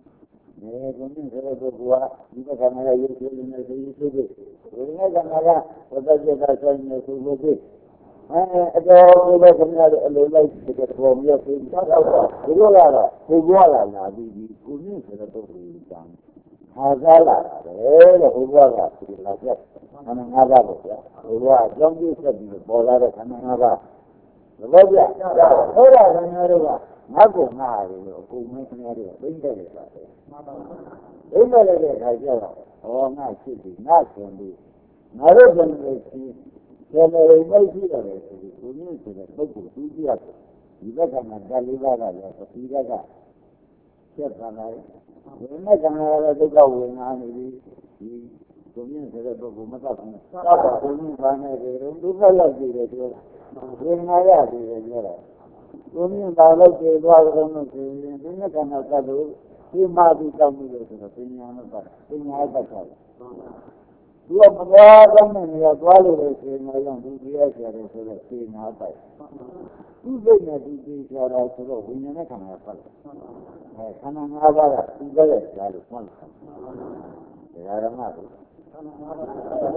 အဲကိုမြင့်ဆိုတဲ့ပုဂ္ဂိုလ်ကဒီဘက်ကမှလည်းရုပ်ရှင်နဲ့သိသိသိဝိညာဉ်ကမှလည်းဝတ္တจิตဆိုင်နေသူဘုသိအဲအတော်ကိုပဲခင်ဗျားတို့အလိုလိုက်တဲ့ပုံမျိုးသိတော့တော့ဒီလိုကတော့ကိုဘွားလာလာပြီးဒီကိုမြင့်ဆိုတဲ့ပုဂ္ဂိုလ်ကြီးတောင်းဟာစားလာတယ်တဲ့ဘုရားကဒီလာချက်ခန္ဓာ၅ပါးပေါ့ဗျာဘုရားအကြောင်းပြဆက်ပြီးပေါ်လာတဲ့ခန္ဓာ၅ပါးသဘောကျဟုတ်လားခင်ဗျားတို့ကငါ့ကိုငါ့ရတယ်လို့အကုန်မင်းခင်ဗျားတို့သိတဲ့လေပါတယ်သိတဲ့လေတဲ့ခါကျတော့ဟောငါရှိပြီငါရှင်ပြီငါတို့ကလည်းရှိတယ်လေမိတ်ရှိတယ်ဆိုပြီးကိုမြင့်ဆိုတဲ့ပုဂ္ဂိုလ်သူကြီးရတယ်ဒီဘက်ကမှဓာတ်လေးပါးကလည်းဒီဘက်ကဆက်သွားတယ်ဝိညာဉ်ကံရတဲ့ဒုက္ခဝေဒနာနေပြီးဒီကိုမြင့်ဆိုတဲ့ပုဂ္ဂိုလ်မသက်ဘူး။သောက်တာကိုမြင့်ပါနေတယ်ဒုက္ခရောက်ကြည့်တယ်ပြောဝေဒနာရကြည့်တယ်ပြောတာကိုမြင့်ပါလို့ကျေသွားကြလို့ဆိုရင်ဒီနေ့ကံတော့သတ်လို့ဒီမှာဒီတောက်မှုလို့ဆိုတော့ပညာနဲ့ပတ်ပညာတတ်တာ။သူကမသွားတော့နေရသွားလို့လေဆိုရင်လည်းသူပြရကြတယ်ဆိုတော့ပညာပတ်သူစိတ်နဲ့သူကြည့်ကြတာဆိုတော့ဝိညာဉ်နဲ့ခန္ဓာပတ်အဲခန္ဓာ၅ပါးကသူပဲကြားလို့မှတ်တယ်ဒါရမတို့ခန္ဓာ၅ပါး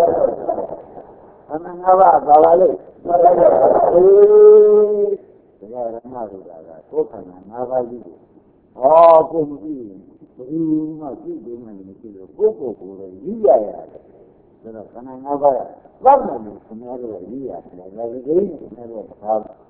ဘာပါလဲအေးဒါရမတို့ကကိုယ်ခန္ဓာ၅ပါးကြီးကိုဟောကိုယ်မကြည့်ဘူးမှကြည့်ပေးမှလည်းမရှိလို့ကိုယ်ကိုယ်ကိုယ်ရည်ရရတယ်ဒါတော့ခန္ဓာ၅ပါးကသတ်မယ်လို့ခင်ဗျားတို့ရည်ရတယ်ဒါကြိခင်ဗျားတို့သာ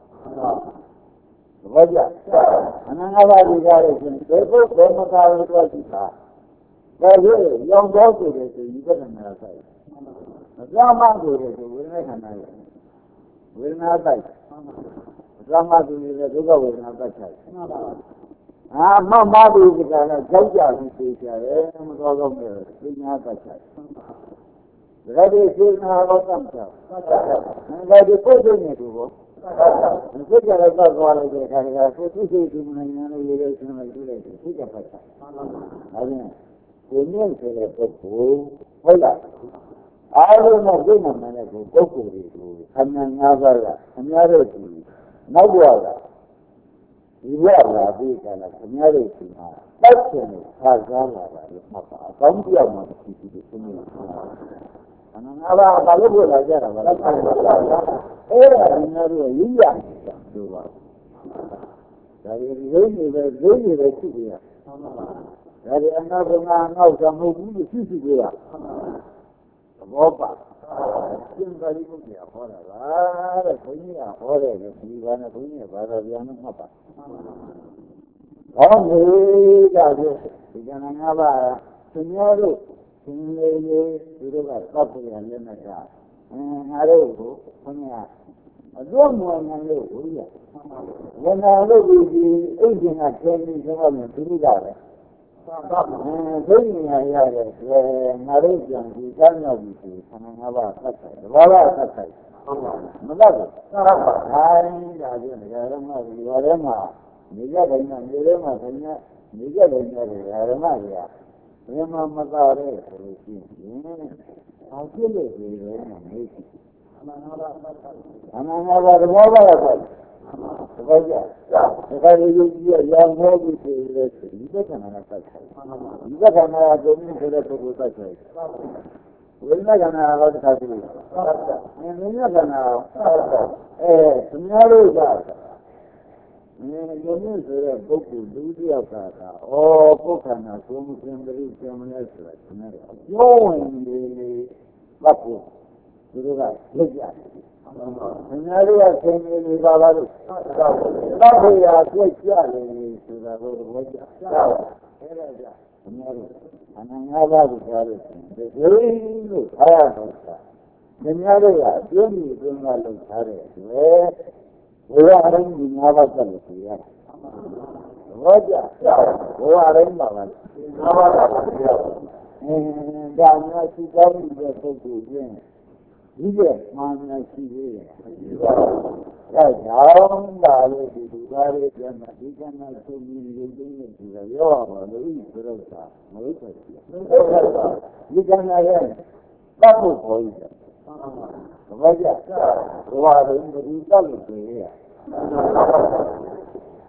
ဘောကြအနန္တဘာဒီကြလို့ရှင်သေဖို့ဘယ်မှာသာလို့ပြောကြည့်တာဒါဆိုရောင်တော်ဆိုတဲ့ဒီပဒနာဆိုင်မကြောက်မှဆိုတဲ့ဝိညာဉ်ခန္ဓာရဲ့ဝေဒနာတိုက်မကြောက်မှဆိုတဲ့ဒုက္ခဝေဒနာတိုက်ဆိုင်အာမမဘုရားကလည်းကြောက်ကြပြီးသိကြတယ်မတော်တော့ဘူးပညာတိုက်ဆိုင်ဒါတွေသိနာတော့တတ်တာဒါတွေကိုယ်သိနေသူဘောဒီကြရတော့သွားလိုက်တဲ့ခါကကိုသူစိတ်ကူမနိုင်ရလို့ရေးလို့ဆင်းလိုက်တွေ့လိုက်သိကြပါချာဒါပြန်ကိုမြင့်ဆိုတဲ့ပုဂ္ဂိုလ်ဟုတ်လားအားလုံးနဲ့သိမှမှလည်းကိုပုဂ္ဂိုလ်တွေကိုခန္ဓာ၅ပါးကအများတို့ဒီနောက်ဘဝကဒီဘဝလာပြီးကြတာအများတို့ဒီမှာတောက်ချင်လို့ခါစားလာတာလို့မှတ်ပါအကောင်းပြောက်မှရှိရှိဒီသိနေပါခန္ဓာ၅ပါးဘာလို့ပြောလာကြတာလဲအဲ့ဒါအများတို့ရည်ရဆိုပါဒါဒီရင်းနေပဲရင်းနေပဲရှိတယ်ဒါဒီအနာဘုံကငေါ့ဆောင်မှုဘူးရှိရှိကြရသဘောပါသင်္ကာရိပုတ္တရာဟောတာလားတဲ့ဘုန်းကြီးကဟောတယ်ဒီဘာနဲ့ဘုန်းကြီးကဘာသာပြန်မှတ်ပါဟောမေကြတယ်ဒီကနေ့ငါးပါးသင်များတို့သင်လေးလေးသူတို့ကသတ်ပြရလက်နဲ့ကအဲငါတို့ကိုဘုန်းကြီးကအတော့မဝင်နိုင်လို့ဘုရားဝင်လာလို့ဒီအိတ်ရှင်ကကျင်းပြီးတော့မှသူတို့ကလည်းဘုရားရတယ်ငါတို့ကြံဒီကမ်းရောက်ပြီဆိုခန္ဓာ၅ပါးသတ်တယ်တဘာဝသတ်တယ်မတတ်ဘူးသတ်ပါခိုင်းဒါပြန်ဒကာရမဒီဘာထဲမှာနေကြတယ်နဲ့နေထဲမှာခင်ဗျနေကြတယ်နဲ့ဒကာရမကြီးကဘယ်မှာမသားရဲဆိုလို့ရှိရင်ဘာဖြစ်လို့ဒီလိုမှမေးရှိခန္ဓာ၅ပါးသတ်တယ်ခန္ဓာ၅ပါးတဘာဝသတ်တယ်တပည့်ကြဒါကလေးယူကြီးရံမောပြီးဆိုရဲဒီဘက်ကနာကဆက်တယ်ဒီဘက်ကနာကဒုံးဆိုတဲ့ပုဂ္ဂိုလ်ဆက်တယ်ဝိညာဉ်ကနာတော့တခါကြည့်အဲဝိညာဉ်ကနာအဲသူများလို့ကအဲယုံနဲ့ဆိုတဲ့ပုဂ္ဂိုလ်ဒုတိယကကဩပုခ္ခန္ဓာသုံးသင်္ပရိသင်္မလဲဆိုတာသူများအပြောဝင်နေပတ်ဖို့သူတို့ကလက်ကြတယ်ခင်ဗျားတို့ကဆင်းနေနေပါလားလို့သောက်ဖို့ရာပြည့်ကြတယ်ဆိုတာကိုသဘောကျအဲ့ဒါကြခင်ဗျားတို့အနန္တဘာကိုကြားလို့ဒီလိုအားရတော့ခင်ဗျားတို့ကအကျိုးကြီးအတွင်းကလုံထားတဲ့အတွက်ဘုရားအရင်ဒီငါးပါးသက်လို့ပြရတာသဘောကျဘုရားအရင်ပါလားငါးပါးသက်လို့ပြရတာအင်းဒါမျိုးရှိကောင်းတဲ့ပုဂ္ဂိုလ်ချင်းဒီကမှန်မှန်ရှိသေးတယ်။ဒါကြောင့်ဒါလို့ဒီလူသားတွေကျန်ဒီကနေ့သူမြင်လို့သိနေတယ်ရောပါလို့ဆိုတော့သာမဟုတ်ဘူး။ဒီကနေ့ရဲ့ပတ်ဖို့ခေါ်ရတယ်။ဘာကြ။ဘဝရင်းဒီတက်လို့ပြေးရ။ဒီ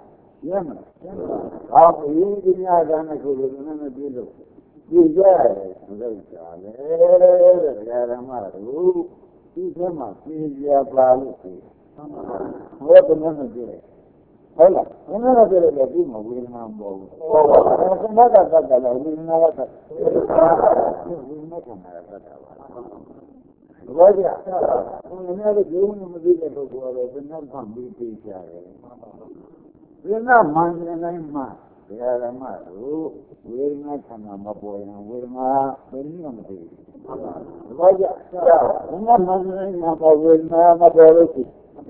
ရမ်းရမ်းဘာလို့ဒီညာကနဲ့ကိုယ်ကလည်းပြေလို့ဒီကြရတယ်လောက်ကြတယ်တရားဓမ္မတို့ဒီထဲမှာပြေကြပါလို့ဆိုဟောတယ်နဲ့ပြေဟုတ်လားဘယ်နဲ့ပြေလဲဒီမှာဝေဒနာမပေါ်ဘူးဟုတ်ပါဘူးခဏကတတ်တယ်လေဝေဒနာကတတ်ဝေဒနာကနာတတ်တာပါဘာကြဘုရားလည်းကျုံးမသိတဲ့ပုဂ္ဂိုလ်ကတော့ဘယ်နဲ့မှပြီးပြီးကြတယ်ဘယ်နဲ့မှန်တယ်နိုင်မှဘုရားဓမ္မတို့ဝေဒနာခန္ဓာမပေါ်ရင်ဝေဒနာဘယ်နည်းမှမသိဘူးဘာကြဘယ်နဲ့မှန်တယ်နိုင်မှဝေဒနာမပေါ်လို့ရှိ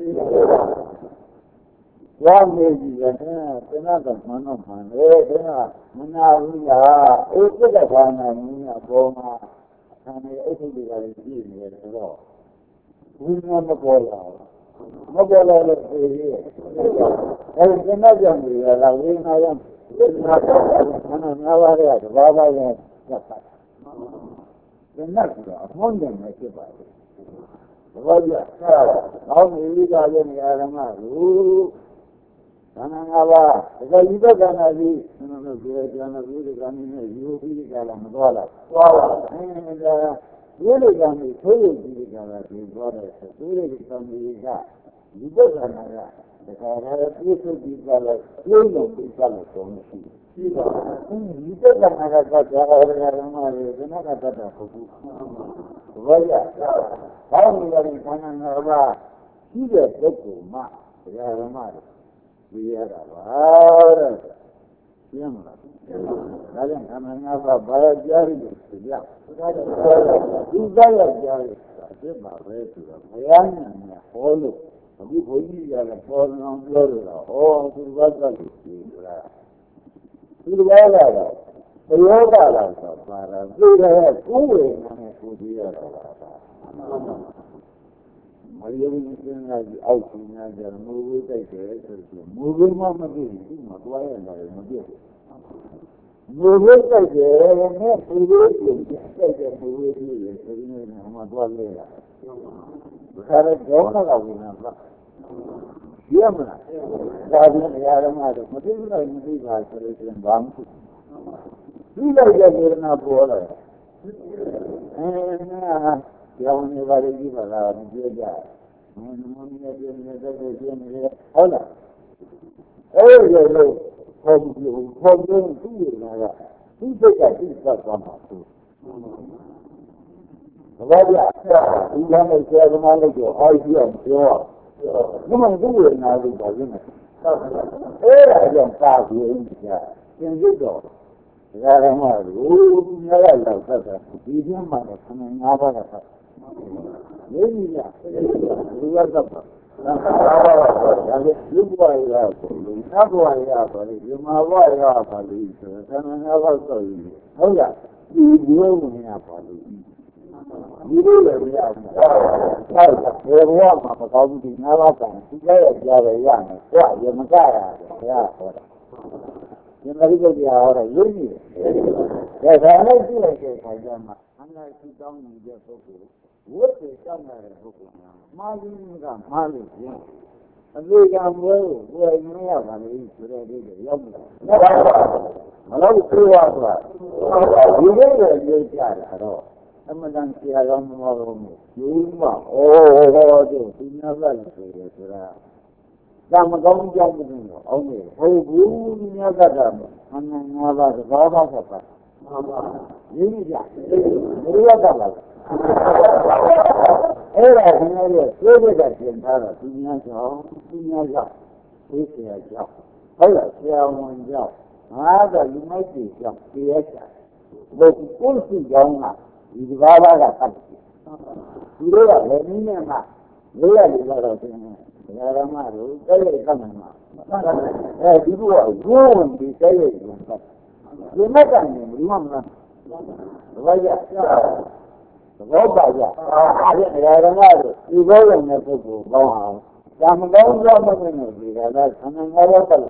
ဝါမေကြီးကတဏှာကမှန်တော့မှန်တယ်တဏှာမနာဘူးလားဥပ္ပဒဘာနာမင်းအပေါ်မှာဆံရအထုတွေကလည်းကြည့်နေတယ်တော့ဝိညာဉ်မပေါ်လာမပေါ်လာလို့ပြေးရဲ့အဲဒီတဏှာကြောင့်ဒီလာဝိညာဉ်ရောတဏှာကမှန်နာပါရဲ့တဘာဘာရဲ့သတ်တာတဏှာကအမှန်တည်းဖြစ်ပါတယ်ဘာကြဆောင်းမိသားရဲ့နေရာမှာလို့ခန္ဓာငါးပါးဒါကဒီဘက်ကနာပြီးကျွန်တော်တို့ပြောကြတယ်ဒီကနေ့နဲ့ယူပြီးကြလာမသွားလားသွားပါအဲဒါဒီလိုကံကိုသိရပြီးကြတာဒီသွားတယ်ဆိုဒီလိုကံကြီးကဒီဘက်ကနာကဒါကလည်းပြည့်စုံပြီးကြလာလုံးလုံးပြီးကြလာတော့မရှိဘူးဒီကဒီဘက်ကနာကကြာရရရမှာလေဒီနာကတတ်တာဟုတ်ဘူးဘာရဘာလို့လဲခန္ဓာငါးပါးရှိတဲ့ပုဂ္ဂိုလ်မှတရားဓမ္မတွေပြရတာပါတဲ့ရှင်းမလားဒါကြောင့်ခန္ဓာငါးပါးဘာကြားရလို့ဆိုကြဒီကြားရကြားရအစ်ပါပဲဆိုတော့ဘုရားဉာဏ်နဲ့ဟောလို့အခုဘုန်းကြီးကလည်းပေါ်အောင်ပြောလို့တော့ဟောသူဘက်ကလို့ပြောတာသူဘက်ကကတော့ဘယောကလာဆိုပါတာသူကကိုယ်ဝေဒနာနဲ့ကိုယ်ကြည့်ရတာပါမယုံကြည်တဲ့အောက်ဆင်းရကြမူဝိတိုက်တယ်ဆိုပြီးမူဝိမှမသိဘူးမတွားရတယ်မပြည့်မူဝိတိုက်တယ်နဲ့မူဝိတိုက်တယ်မူဝိကြီးရယ်ဆိုပြီးတော့မှတွားလဲရဒါလည်းကြောင်းလာဝင်လာပါရမလားဒါပြန်တရားဓမ္မတော့မသိဘူးလားမသိပါဆိုလို့ရှိရင်ဘာမှမဖြစ်ဘူးဒီလိုက်တဲ့ဝေဒနာပေါ်လာအဲနာကျောင်းနေပါလေဒီပါလားမပြောကြမင်းမင်းရဲ့ပြင်းနေတဲ့တဲ့ပြင်းနေဟုတ်လားအဲ့ဒီလိုဟောပြီးဟောပြီးသူ့ရတာကသူ့စိတ်ကသူ့သတ်သွားမှာသူဘာကြဒီကနေ့ဆရာသမားလေးကိုအားကြီးအောင်ပြောဒီမှာသူ့ရနာလို့ပါရင်းအဲ့ဒါကြောင့်ပါပြီးကြသင်ရတော့ဒါကမှလို့သူများရလောက်သတ်တာဒီကျမ်းမှာခဏငါးပါးကသတ်နေပြီလားလူရသတ်ပါဒါလည်းလူ့ဘဝရပါလို့နတ်ဘဝရပါလို့ဒီမှာဘဝရပါလို့ဆိုတော့ခဏငါးပါးဆိုရင်ဟုတ်လားဒီလိုဝင်ရပါလို့ဒီလိုလည်းမရဘူး။ဟုတ်ကဲ့။ဘယ်ဘဝမှာမကောင်းဘူးဒီငါးပါးကံဒီကြရကြရရမယ်။ကြရမကြရတယ်ဘုရားဟောတာ။ဒီမှာဒီလိုကြာဟောတာရင်းနေတယ်။ဒါကလည်းကြည့်လိုက်တဲ့အခါကျမှအမှန်ရှိတောင်းနေတဲ့ပုဂ္ဂိုလ်ဝတ်တွေတောင်းတဲ့ပုဂ္ဂိုလ်များမှားခြင်းကမှားလို့ခြင်းအသေးကံဘွဲကိုကိုယ်မရပါဘူးဆိုတဲ့ဒီလိုရောက်လာ။မလို့ပြောရတာဒီလိုလည်းပြောကြတာတော့အမှန်တန်ဆရာတော်မတော်ဘူးယူမဩဟောတို့သူများကလည်းဆိုရဆိုတာဒါမကောင်းကြောင်းမသိတော့အောင်နေဟုတ်ဘူးသူများကတော့အမှန်ငါးပါးသဘောပေါက်တာပါရင်းကြဘုရားကလာအဲ့ဒါခင်ဗျားတို့သိတဲ့ကပြင်ထားတာသူများကြောင့်သူများကြောင့်သိเสียကြောင့်ဟုတ်လားဆရာဝန်ကြောင့်ငါတော့လူမိုက်ကြီးကြောင့်သိရချာဘုကုလ်စီကြောင့်ဒီဘာဘာကတတ်တယ်ဒီလိုကလည်းနည်းနဲ့မှလေးရလေးတော့ပြင်တယ်ဓမ္မတို့တဲ့ရကမှမှာအဲဒီဘုရားဘုံဒီတဲ့ရကမှဒီမကနေဘယ်မှမလားဘာကြဘောပါကြအဲဒီဓမ္မတို့ဒီဘောရုံနဲ့ပုဂ္ဂိုလ်ကောင်းအောင်ဒါမကောင်းကြောင့်မဖြစ်နေဒီကလည်းဆန္ဒငါးပါးတက်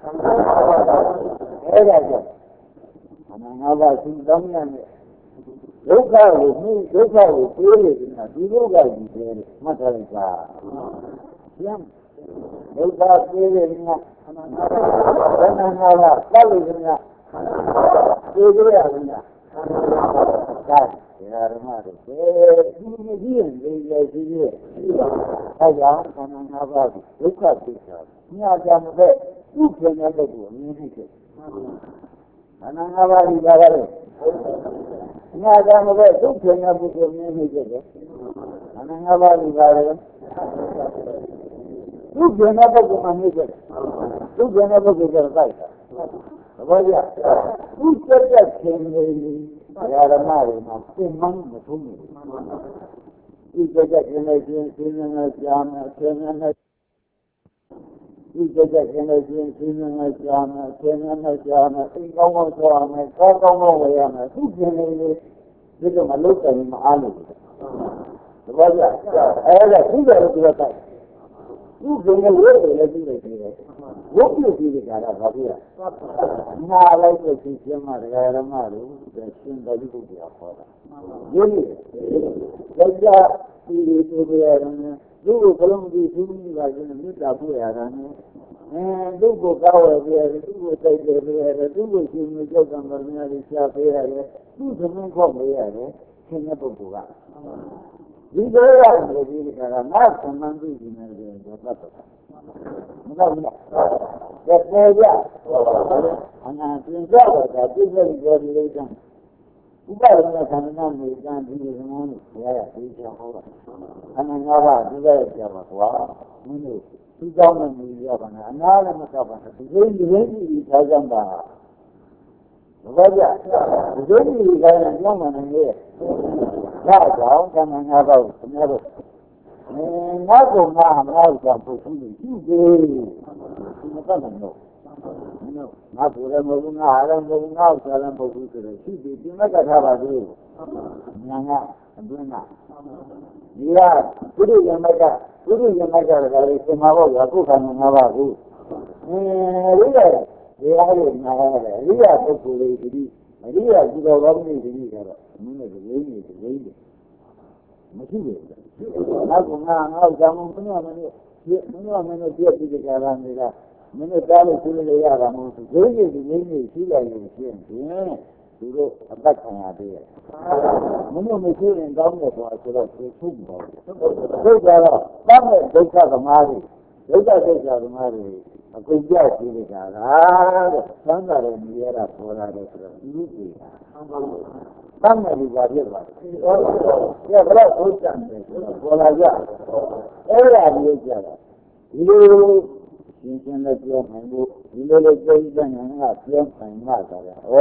အဲဒါကြောင့်ဆန္ဒငါးပါးသူတောင်းရတဲ့ဒုက္ခကိုမှုဒုက္ခကိုပြေးနေတယ်ဒီဒုက္ခကြီးပဲမှတ်ထားလိုက်ပါ။ကျမ်းဒုက္ခပြေးတယ်များဘယ်နဲ့များလားတောက်လို့များပြေးကြရတယ်များဒါဓမ္မတွေဒီမကြည့်ရင်လေလေရှိသေးအဲကြောင့်ခန္ဓာ၅ပါးကိုဒုက္ခသိတာညကြမပဲသူ့ပြင်တဲ့ပုဂ္ဂိုလ်အမြင်နဲ့ဖြစ်ခန္ဓာ၅ပါးဒီပါရတယ်ညကြမပဲသူ့ပြင်တဲ့ပုဂ္ဂိုလ်အမြင်နဲ့ဖြစ်တယ်ခန္ဓာ၅ပါးဒီပါရတယ်သူ့ပြင်တဲ့ပုဂ္ဂိုလ်အမြင်ဖြစ်တယ်သူ့ပြင်တဲ့ပုဂ္ဂိုလ်ကျတော့တိုက်တာသဘောကျသူ့စက်တဲ့ခြင်းတွေဓမ္မတွေမှာပြင်မှန်းမထုံးဘူးဒီစက်တဲ့ခြင်းတွေခြင်းခြင်းနဲ့ကြားမယ်ခြင်းနဲ့ဒီစက်တဲ့ခြင်းတွေခြင်းခြင်းနဲ့ကြားမယ်ခြင်းနဲ့ကြားမယ်အိမ်ကောင်းကောင်းသွားမယ်ကောင်းကောင်းဝယ်ရမယ်သူ့ခြင်းတွေဒီလိုမလုပ်တယ်မအားလို့သဘောကျအဲ့ဒါသူ့တယ်လို့ပြောတာသူ့ဘယ်လိုလဲလည်းသူ့လိုက်တယ်ဝုတ်ပြည့်ပြီးကြတာဘာဖြစ်လဲနာလိုက်တဲ့ရှင်ရှင်မတရားဓမ္မတို့ရှင်သာဓုပုတ္တရာဟောတာဒီလိုကြာဒီလိုဆိုပြရတယ်သူ့ကိုဘလုံးပြီးသူ့မိပါခြင်းနဲ့မေတ္တာပို့ရတာနဲ့အဲသူ့ကိုကောက်ဝယ်ပြရတယ်သူ့ကိုတိုက်တယ်ပြရတယ်သူ့ကိုရှင်မျိုးကြောက်ကံပါများလေးရှားပေးရတယ်သူ့သမင်းခေါက်ပေးရတယ်ရှင်တဲ့ပုဂ္ဂိုလ်ကဒီလိုရတယ်ဒီကရာငါသမန်သိနေတယ်တော့တတ်တယ်မဟုတ်ဘူး။ဒါပေမဲ့အနာပြင်ကြတော့ဒါပြည့်စုံကြလို့ကဥပဒနာခန္ဓာနဲ့ကံဒီလိုမျိုးကိုဘုရားရသိချင်ဟောတာ။အနာငါးပါးဒီလိုရပါကွာ။မင်းတို့သူ့ကောင်းတဲ့မူရပါနဲ့အနာလည်းမကောက်ပါနဲ့ဒီလိုဒီလိုကြီးထားကြတာ။ဘာကြ။ဒီလိုကြီးကလည်းကြောင်းမှနေရဲ့။ဒါကြောင့်ခန္ဓာငါးပါးကိုခင်ဗျားတို့ငါ့ကိုငါငါ့ကိုပုထုံးရှိသေးဒီမတတ်နိုင်တော့ငါပူရမဘူးငါအားမဘူးငါ့ကိုလည်းမဟုတ်ဘူးဆိုတော့ရှိသေးဒီမကထားပါသေးညာငါအတွင်းကဒီကပုရိယမကပုရိယမကလည်းဒီစမှာပေါ့ကွာကိုယ်ခန္ဓာငါးပါးကိုအဲဒီကဒီအားလို့ညာရတယ်အရိယပုဂ္ဂိုလ်လေးဒီအရိယကုသိုလ်ကောင်းတွေဒီကတော့မင်းတို့လေးနေတယ်လေးတယ်မရှိဘူးနောက်ကငါငါ့ကြောင့်မင်းတို့မင်းတို့မင်းတို့မင်းတို့ပြည့်ပြည့်ကြတာနေတာမင်းတို့ကြားလို့သိလို့ရတာမဟုတ်ဘူးဒိဋ္ဌိဒီလေးနေရှိလိုက်လို့ရှင်းရင်သူတို့အပတ်ခံရသေးတယ်မင်းတို့မရှိရင်ကောင်းတယ်ဆိုတော့ဆိုတော့သူထုတ်မပေါ်ဘူးဒုက္ခတော့တတ်တဲ့ဒုက္ခသမားတွေဒုက္ခဒုက္ခသမားတွေအကုန်ကြောက်ပြီးကြတာတဲ့သံဃာတွေမြည်ရတာပေါ်လာတယ်ဆိုတော့သူတို့ကတမ်းမယ်ဒီပါဖြစ်သွားတယ်။ဒီဘလောက်ဟုတ်ကြတယ်ဆိုတော့ပေါ်လာကြ။အဲ့ဒါမျိုးကြတာဒီလိုရှင်းရှင်းလေးပြောနိုင်လို့ဒီလိုလေးပြောကြတဲ့ငါကပြောနိုင်မှာကြတယ်။ဩ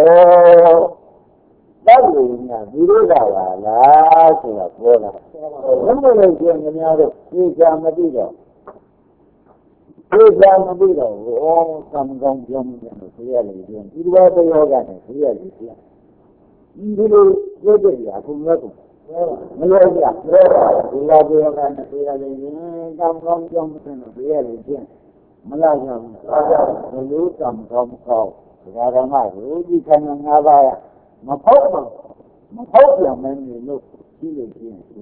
တောက်လို့ညာဒီလိုကပါလားဆိုတာပေါ်လာ။ဘယ်လိုလဲကျန်များတော့သိချာမသိတော့သိချာမသိတော့ဩသံကောင်းပြောမှုနဲ့ဆိုရတယ်ဒီလိုပဲယောဂနဲ့ဆိုရတယ်ဒီလိုပြောကြရအခုမျိုးကိုမလို့ရဒီလိုပြောတာနဲ့ပြောရတယ်ရင်ကောင်းကောင်းကြောင်းမသိလို့ပြောရတယ်ချင်းမလာကြဘူးဘယ်လိုကံကောင်းကောင်းဒါဓမ္မကိုဒီခန္ဓာ၅ပါးမဖောက်ဘူးမဖောက်ပြန်မနေလို့ရှိလို့ချင်းဒီ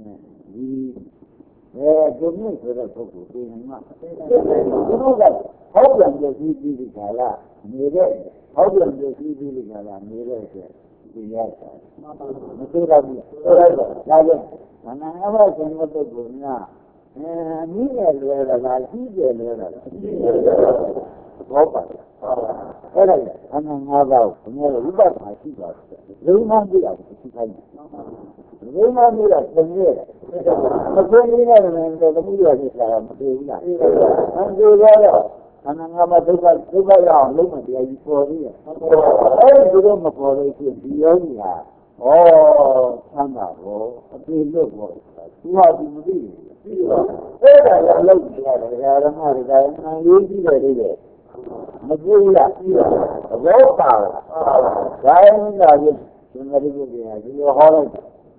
အဲဒီမျိုးဆိုတဲ့ပုဂ္ဂိုလ်ပြင်မှာသူတို့ကဖောက်ပြန်ကြည့်ပြီးဒီခါလာနေတဲ့ဖောက်ပြန်ကြည့်ပြီးဒီခါလာနေတဲ့ဆိုဒီရတာမသိတော့ဘူးဆိုတော့ဒါကြောင့်မနာဘရှင်တဲ့ပုဂ္ဂိုလ်များအဲမိရဲ့လွယ်တာလားကြီးတယ်လွယ်တာလားဘောပါအဲ့ဒါအနန္ငါးပါးကိုဘယ်လိုဥပဒနာရှိပါလဲလုံမှန်းပြအောင်သိခိုင်းတယ်လုံမှန်းပြတာသင်ရတယ်မသိနေတယ်လည်းသမီးရဖြစ်တာမသိဘူးလားအန်ဒီရောအနန္ငါးပါးဒုက္ခဒုက္ခရအောင်လုံးမတရားကြီးပေါ်သေးတယ်အဲ့ဒီလိုမပေါ်လို့ရှိရင်ဒီယောဂီဟာဩဆမ်းပါဘောအပြေလွတ်ဘောသူဟာဒီမသိဘူးအဲ့ဒါလည်းလောက်ကြရတယ်ဓမ္မတွေဒါအမှန်ရေးကြည့်တယ်လေမကြည့်ရဘောပါဒါရင်လာပြီးဒီမရိပုတ္တရာဒီလိုဟောလိုက်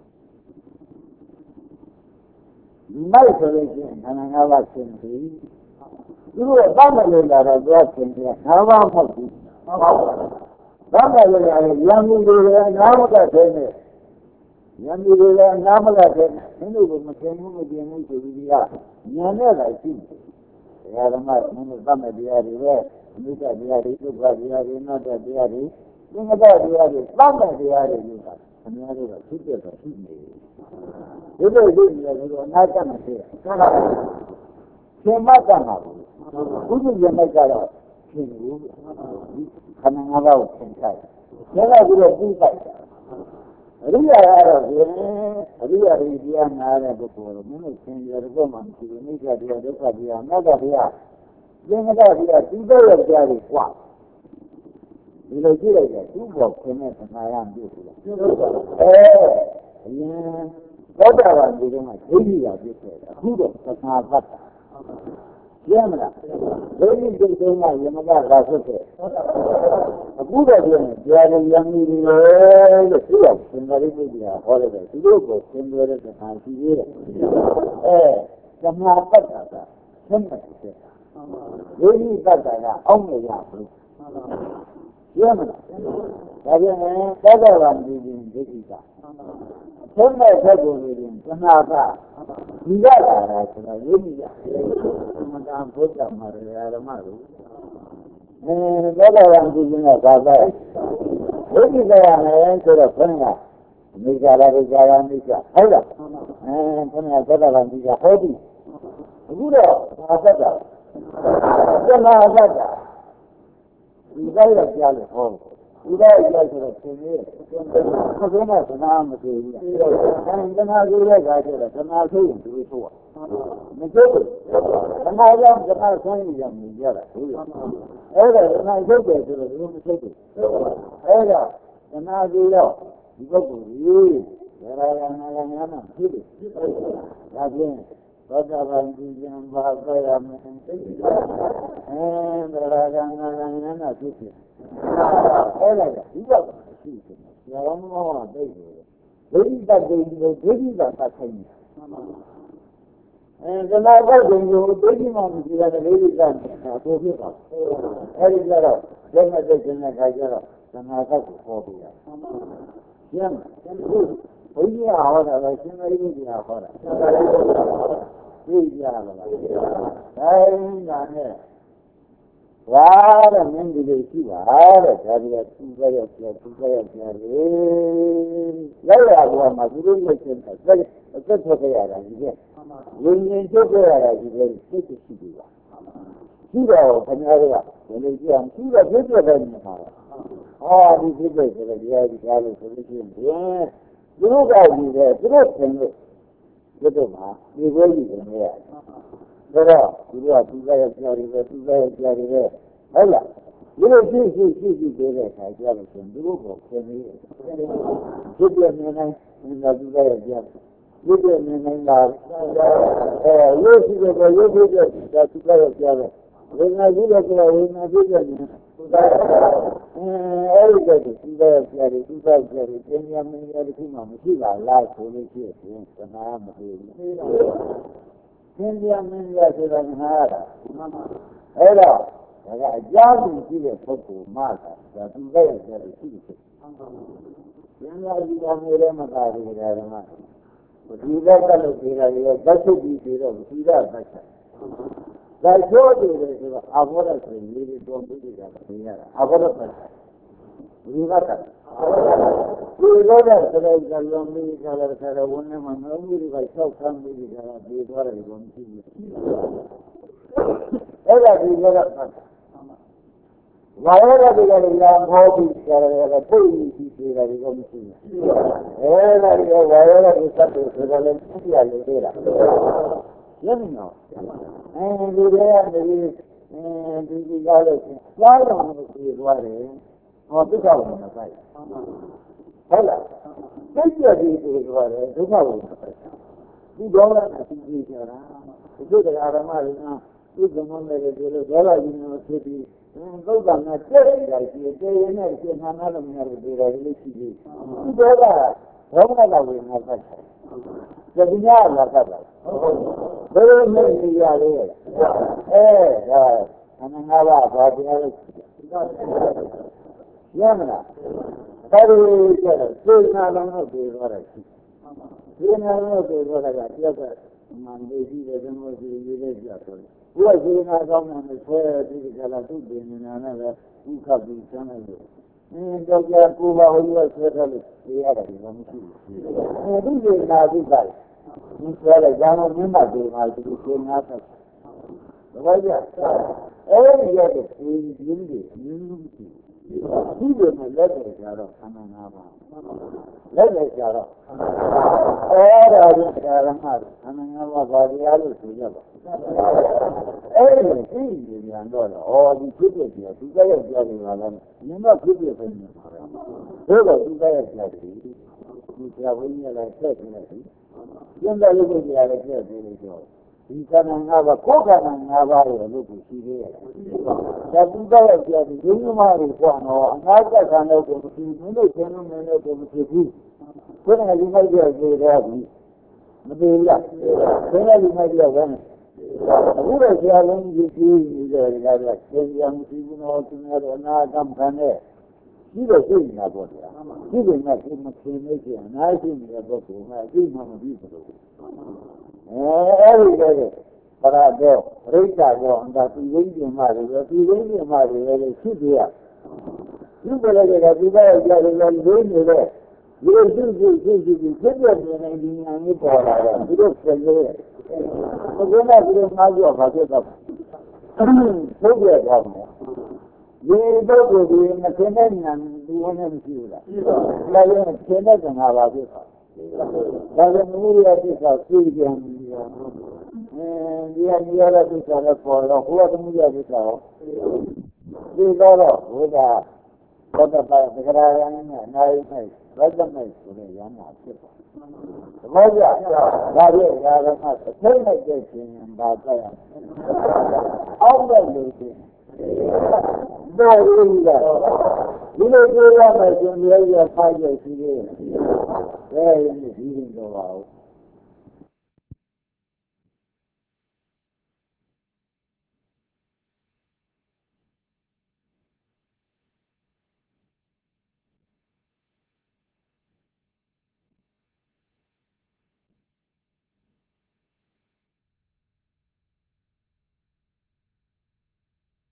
မိုက်ဆိုလို့ရှိရင်ခန္ဓာ၅ပါးရှင်းပြီသူတို့ကတောက်မလို့လာတော့သွားရှင်းတယ်ငါးပါးမဟုတ်ဘူးဟုတ်ပါဘူးတောက်မလို့လာရင်ရံမှုတွေလည်းငါးမကသေးနဲ့ရံမှုတွေလည်းငါးမကသေးနဲ့မင်းတို့ကမရှင်းဘူးမကျင်ဘူးဆိုပြီးကညာနဲ့လာရှိတယ်တရားဓမ္မမင်းတို့သတ်မဲ့တရားတွေပဲအနိစ္စတရားတွေဒုက္ခတရားတွေအနတ္တတရားတွေသင်္ခါရတရားတွေသတ်မဲ့တရားတွေလို့ဆိုတာအများတို့ကဖြစ်ပြတော့ရှိနေတယ်ဒီလိုရှိနေတယ်လို့အနာတတ်မှာဖြစ်တယ်ရှင်မတတ်မှာဘူးဘုရားရမိုက်ကတော့ဖြစ်ဘူးခန္ဓာငါးပါးကိုသင်ဆိုင်ဒါကပြီးတော့ပြီးဆိုင်အရိယာကတော့ဒီအရိယာတွေတရားနာတဲ့ပုဂ္ဂိုလ်တို့မင်းတို့သင်ရတော့မှမရှိဘူးအိဋ္ဌတရားဒုက္ခတရားအနတ္တတရားသင်္ခါရတရားဒီတော့ရကြတယ်ကွာဒီလိုကြည့်လိုက်တယ်သူ့ဘောခင်တဲ့သမာယပြုတ်ဘူးလားအဲအရင်သောတာပန်ဒီကမှာဒိဋ္ဌိကပြည့်ခဲ့တာအခုတော့သမာသတ္တရမလားဒိဋ္ဌိစိတ်ဆုံးကယမကလာxuấtတဲ့အခုတော့ပြန်တရားရည်ရမီတွေလို့သူ့အောင်သင်္ခါရိပုတ္တရာဟောလိုက်တယ်သူတို့ကိုသင်္ကြန်တဲ့သမာရှိသေးတယ်အဲသမာပတ္တကသင်္ခါရိတဲ့ဒိဋ္ဌိပတ္တကအောက်မရဘူးရမလားဒါပြန်သောတာပန်ဒီရင်ဒိဋ္ဌိကသင်္မဲ့ဘက်ကိုနေရင်သနာကဒီရတာဆိုတာရင်းရသမတံဘုရားမှာရဓမ္မတို့အဲသောတာပန်ဒီရင်ကသာသာဒိဋ္ဌိကရမယ်ဆိုတော့ခဏကအမိစ္ဆာလာဒိဋ္ဌာရမိစ္ဆာဟုတ်လားအဲခဏသောတာပန်ဒီကဟောပြီအခုတော့သာသက်တာသနာသတ်တာဒီတိုင်းရပြလို့ဟောဒီတိုင်းရဆိုတော့သင်ရခက်ခဲမှသနာမသိဘူးအဲသနာကြည့်တဲ့အခါကျတော့သနာသိရင်ဒီလိုဆိုရမသိဘူးသနာကြောင့်သနာဆိုင်ရမြင်ရတာဟုတ်လားအဲ့ဒါသနာရုပ်တယ်ဆိုတော့ဒီလိုမသိဘူးအဲ့ဒါသနာကြည့်တော့ဒီပုဂ္ဂိုလ်ကြီးဒါရနာရနာမှဖြစ်တယ်ဒါဖြင့်သောတာပန်ကြီးခြင်းဘာသာရမယ်အဲဒါရနာရနာဖြစ်တယ်အဲ့ဒါကဒီတော့ရှိတယ်။ညာတော်မောဟတိတ်တယ်။ဒိဋ္ဌိတတ်တယ်ဒီလိုဒိဋ္ဌိကတတ်ခိုင်းတယ်။အဲဇနာကောက်တယ်ကိုဒိဋ္ဌိမှမရှိတာဒိဋ္ဌိကပို့ဖြစ်တာ။အဲဒီကြတော့လက်နဲ့သိတဲ့ခါကျတော့ဇနာကောက်ကိုပေါ်ပြရ။ကျမ်းကျမ်းကိုဘုရားဟောတာပဲရှင်မရိပုတ္တရာဟောတာ။သိကြလား။အဲဒီနာနဲ့ဘာတဲ့မင်းဒီလိုရှိပါတဲ့ဒါကြီးကသူ့ဘက်ရောက်ပြန်သူ့ဘက်ရောက်ပြန်လေလောက်ရတော့မှသူတို့လက်ချင်းအသက်အသက်ထွက်ကြရတာကြီးကလူငင်ထုတ်ကြရတာကြီးလေသိသိရှိပြီပါရှိတော့ခင်ဗျားတို့ကဘယ်လိုကြည့်အောင်ရှိတော့ပြည့်ပြည့်တယ်နေတာဟာဒီပြည့်ပြည့်ဆိုတော့ဒီဟာဒီကားလို့ဆိုလို့ရှိရင်သူတို့ကကြီးတယ်သူတို့သင်လို့ဒီတော့မှဒီဘက်ကြီးနေရတယ်ဒါတော့သူတို့ကသူ့ဘက်ရောက်ပြန်တယ်သူ့ဘက်ရောက်ပြန်တယ်ဟုတ်လားဒီလိုရှိရှိရှိရှိသေးတဲ့အခါကျတော့သူတို့ကိုခင်နေတယ်ဒီပြနေနိုင်ဒီလိုသူကပြန်ဒီပြနေနိုင်လာအဲရုပ်ရှိတဲ့ရုပ်ဖြစ်တဲ့ဒါသူကပြန်တယ်ဝိညာဉ်ကြီးလည်းကဝိညာဉ်ဖြစ်တဲ့သူကအဲအဲ့ဒီကသူကပြန်တယ်သူကပြန်တယ်ပညာမင်းရတဲ့ခုမှမရှိပါလားဆိုလို့ရှိရင်သနာမဖြစ်ဘူးသင်္ကြန်မင်းရဆိုတာငါတာအဲ့တော့ဒါကအကြောင်းရှိတဲ့ပုဂ္ဂိုလ်မှသာဒါသူ့ရဲ့ကျတဲ့ရှိတယ်။ဉာဏ်ရည်ကမျိုးလည်းမသာဘူးဒါကမှဒီဘက်ကလို့ပြောတာရောသတ်ချုပ်ပြီးပြီးတော့ဒီကသတ်ချက်။ဒါကြောတယ်ဆိုတော့အဘောရဆိုရင်ဒီလိုတော့ပြီးတာပြင်ရတာအဘောရသတ်ချက်။ဒီဘက်ကဒီလိုတဲ့ဆိုတော့ကလုံးမီးကလည်းဆရာဝန်နဲ့မှမလို့ဒီက၆ဆန်းပြီးကြတာပြေးသွားတယ်ကောမရှိဘူး။အဲ့ဒါဒီလိုတော့ဝါရတဲ့ကလေးလာဟောပြီးကြတယ်ကပိတ်ပြီးပြေးတယ်ကောမရှိဘူး။အဲ့ဒါဒီဝါရတဲ့စက်တွေဆိုတော့လည်းသိရလို့သေးတာ။ရင်းနော်။အဲဒီတွေကနေအဲဒီဒီကားလို့ကြားတော့မပြေးသွားတယ်။ဟောဒုက္ခဝင်တာပဲဟုတ်လားသိရသည်ဆိုတော့လေဒုက္ခဝင်တာပဲဒီတော့လည်းအသိကြီးကြတာဒီလိုတရားဓမ္မတွေကသူ့ကမနဲ့ကြည့်လို့ဒေါသကြီးနဲ့ဖြစ်ပြီးသုတ်ကငါကျက်နေတာရှိတယ်တေရင်နဲ့ရှင်းနာနာလို့မရဘူးဒီလိုလေးရှိပြီးဒီတော့ကဒေါမနကဝေငါဖတ်တယ်ဒီညာလာဖတ်တယ်ဘယ်လိုမျိုးနေရလဲအဲဒါအမှန်ငါးပါးဘာတရားလို့ရမလားအဲဒီကျတော့စေနာလုံးတော့ပြေသွားတယ်စေနာလုံးတော့ပြေသွားတာကတယောက်ကမှန်နေရှိတယ်ဓမ္မစီရေးတဲ့ကြဆိုတယ်ကိုယ်ကဒီနာကောင်းတယ်ဆွဲဒီကလာသူ့ပြင်နေတာနဲ့ပဲဥက္ကပ်ပြီးဆန်းတယ်လို့အင်းကြောက်ကြကိုပါဟိုကဆွဲထားလို့သိရတယ်ဘာမှမရှိဘူးအဲဒီနာသိပါလေဒီဆွဲလိုက်ကြောင်းမင်းမတွေမှာဒီကိုငါဆက်ဘာကြအဲဒီရတဲ့ဒီရင်းကြီးရင်းကြီးဒီလိုနဲ့လက်တွေကြတော့ခန္ဓာ၅ပါးလက်တွေကြတော့အဲ့ဒါကိုကာရမခန္ဓာ၅ပါးဘာတရားလို့ဆိုရပါအဲ့ဒီသိဉာဏ်တော့ဩဒီဖြစ်ဖြစ်ပြသူကရဲ့ကြားနေတာလည်းမြင်တော့ဖြစ်ဖြစ်ပဲနေပါတော့ဒါတော့သူကရဲ့ကြားတယ်ဒီဆရာဝန်ကြီးလည်းဆက်နေတယ်ကျင့်တဲ့လူတွေလည်းဆက်နေတယ်ဆိုဒီခန္ဓာ၅ပါးကိုယ်ခန္ဓာ၅ပါးရဲ့လို့ကိုရှိသေးတယ်။ဒါသူကရဲ့ပြတဲ့ဒုညမတွေပေါ့နော်အနာဂတ်ခန္ဓာကိုမရှိဘူးလို့ဆင်းလို့မင်းတို့ကိုမရှိဘူး။ဘယ်နဲ့ဒီမိုက်ရဲ့သေးတယ်ဘူးမသေးလား။ဘယ်နဲ့ဒီမိုက်ရဲ့ဝမ်းအခုတော့ဆရာလုံးကြီးကြီးနေတယ်ကြတာဆရာမရှိဘူးနော်သူများတော့အနာဂတ်ခန္ဓာဒီလိုသိနေတာပေါ့ဗျာ။ဒီလိုနဲ့ဒီမသိနေကြအနာရှိနေတဲ့ပုဂ္ဂိုလ်ကအသိမှမပြီးဘူးလို့အဲဒီကဲပရတော့ရိစ္ဆာတော့အန္တသူဝိဉ္ဇဉ်မှတွေသူဝိဉ္ဇဉ်မှတွေလည်းရှိသေးရဒီကလေးကဒီကရဲ့ကြားလို့လေးနေတဲ့ဒီလိုရှိရှိရှိရှိဖြစ်ပြနေတဲ့ဒီညာမျိုးပေါ်လာတော့ဒီလိုဆက်လို့ဘယ်လိုလဲဒီလိုမှားကြောပါဖြစ်တော့ဘုရားကြောင့်ဒီတော့ကိုဒီမသိတဲ့ညာဒီဝင်နေမရှိဘူးလားဒါလည်းသိတဲ့ကံပါဖြစ်ပါဒါကမျိုးရတဲ့ကသိကြတယ်အဲဒီအမြဲတမ်းသိကြတဲ့ပေါ်တော့ဟိုကမှုရတဲ့ကောဒီတော့ဘုရားဘုရားပါဒဂရာယနဲ့နိုင်နိုင်ရတ္တမဲ့ဆိုတဲ့ရဟနာဖြစ်ပါသဘောကျဒါပြည့်ဒါကမှသိလိုက်တဲ့ခြင်းဘာကြရအောက်တဲ့လူချင်းဒါရင်းကဒီလိုပြောရမယ်ဆိုရင်လည်းဖိုက်ရရှိသေးတယ်အဲဒီဒီရင်တော့ပါဘူး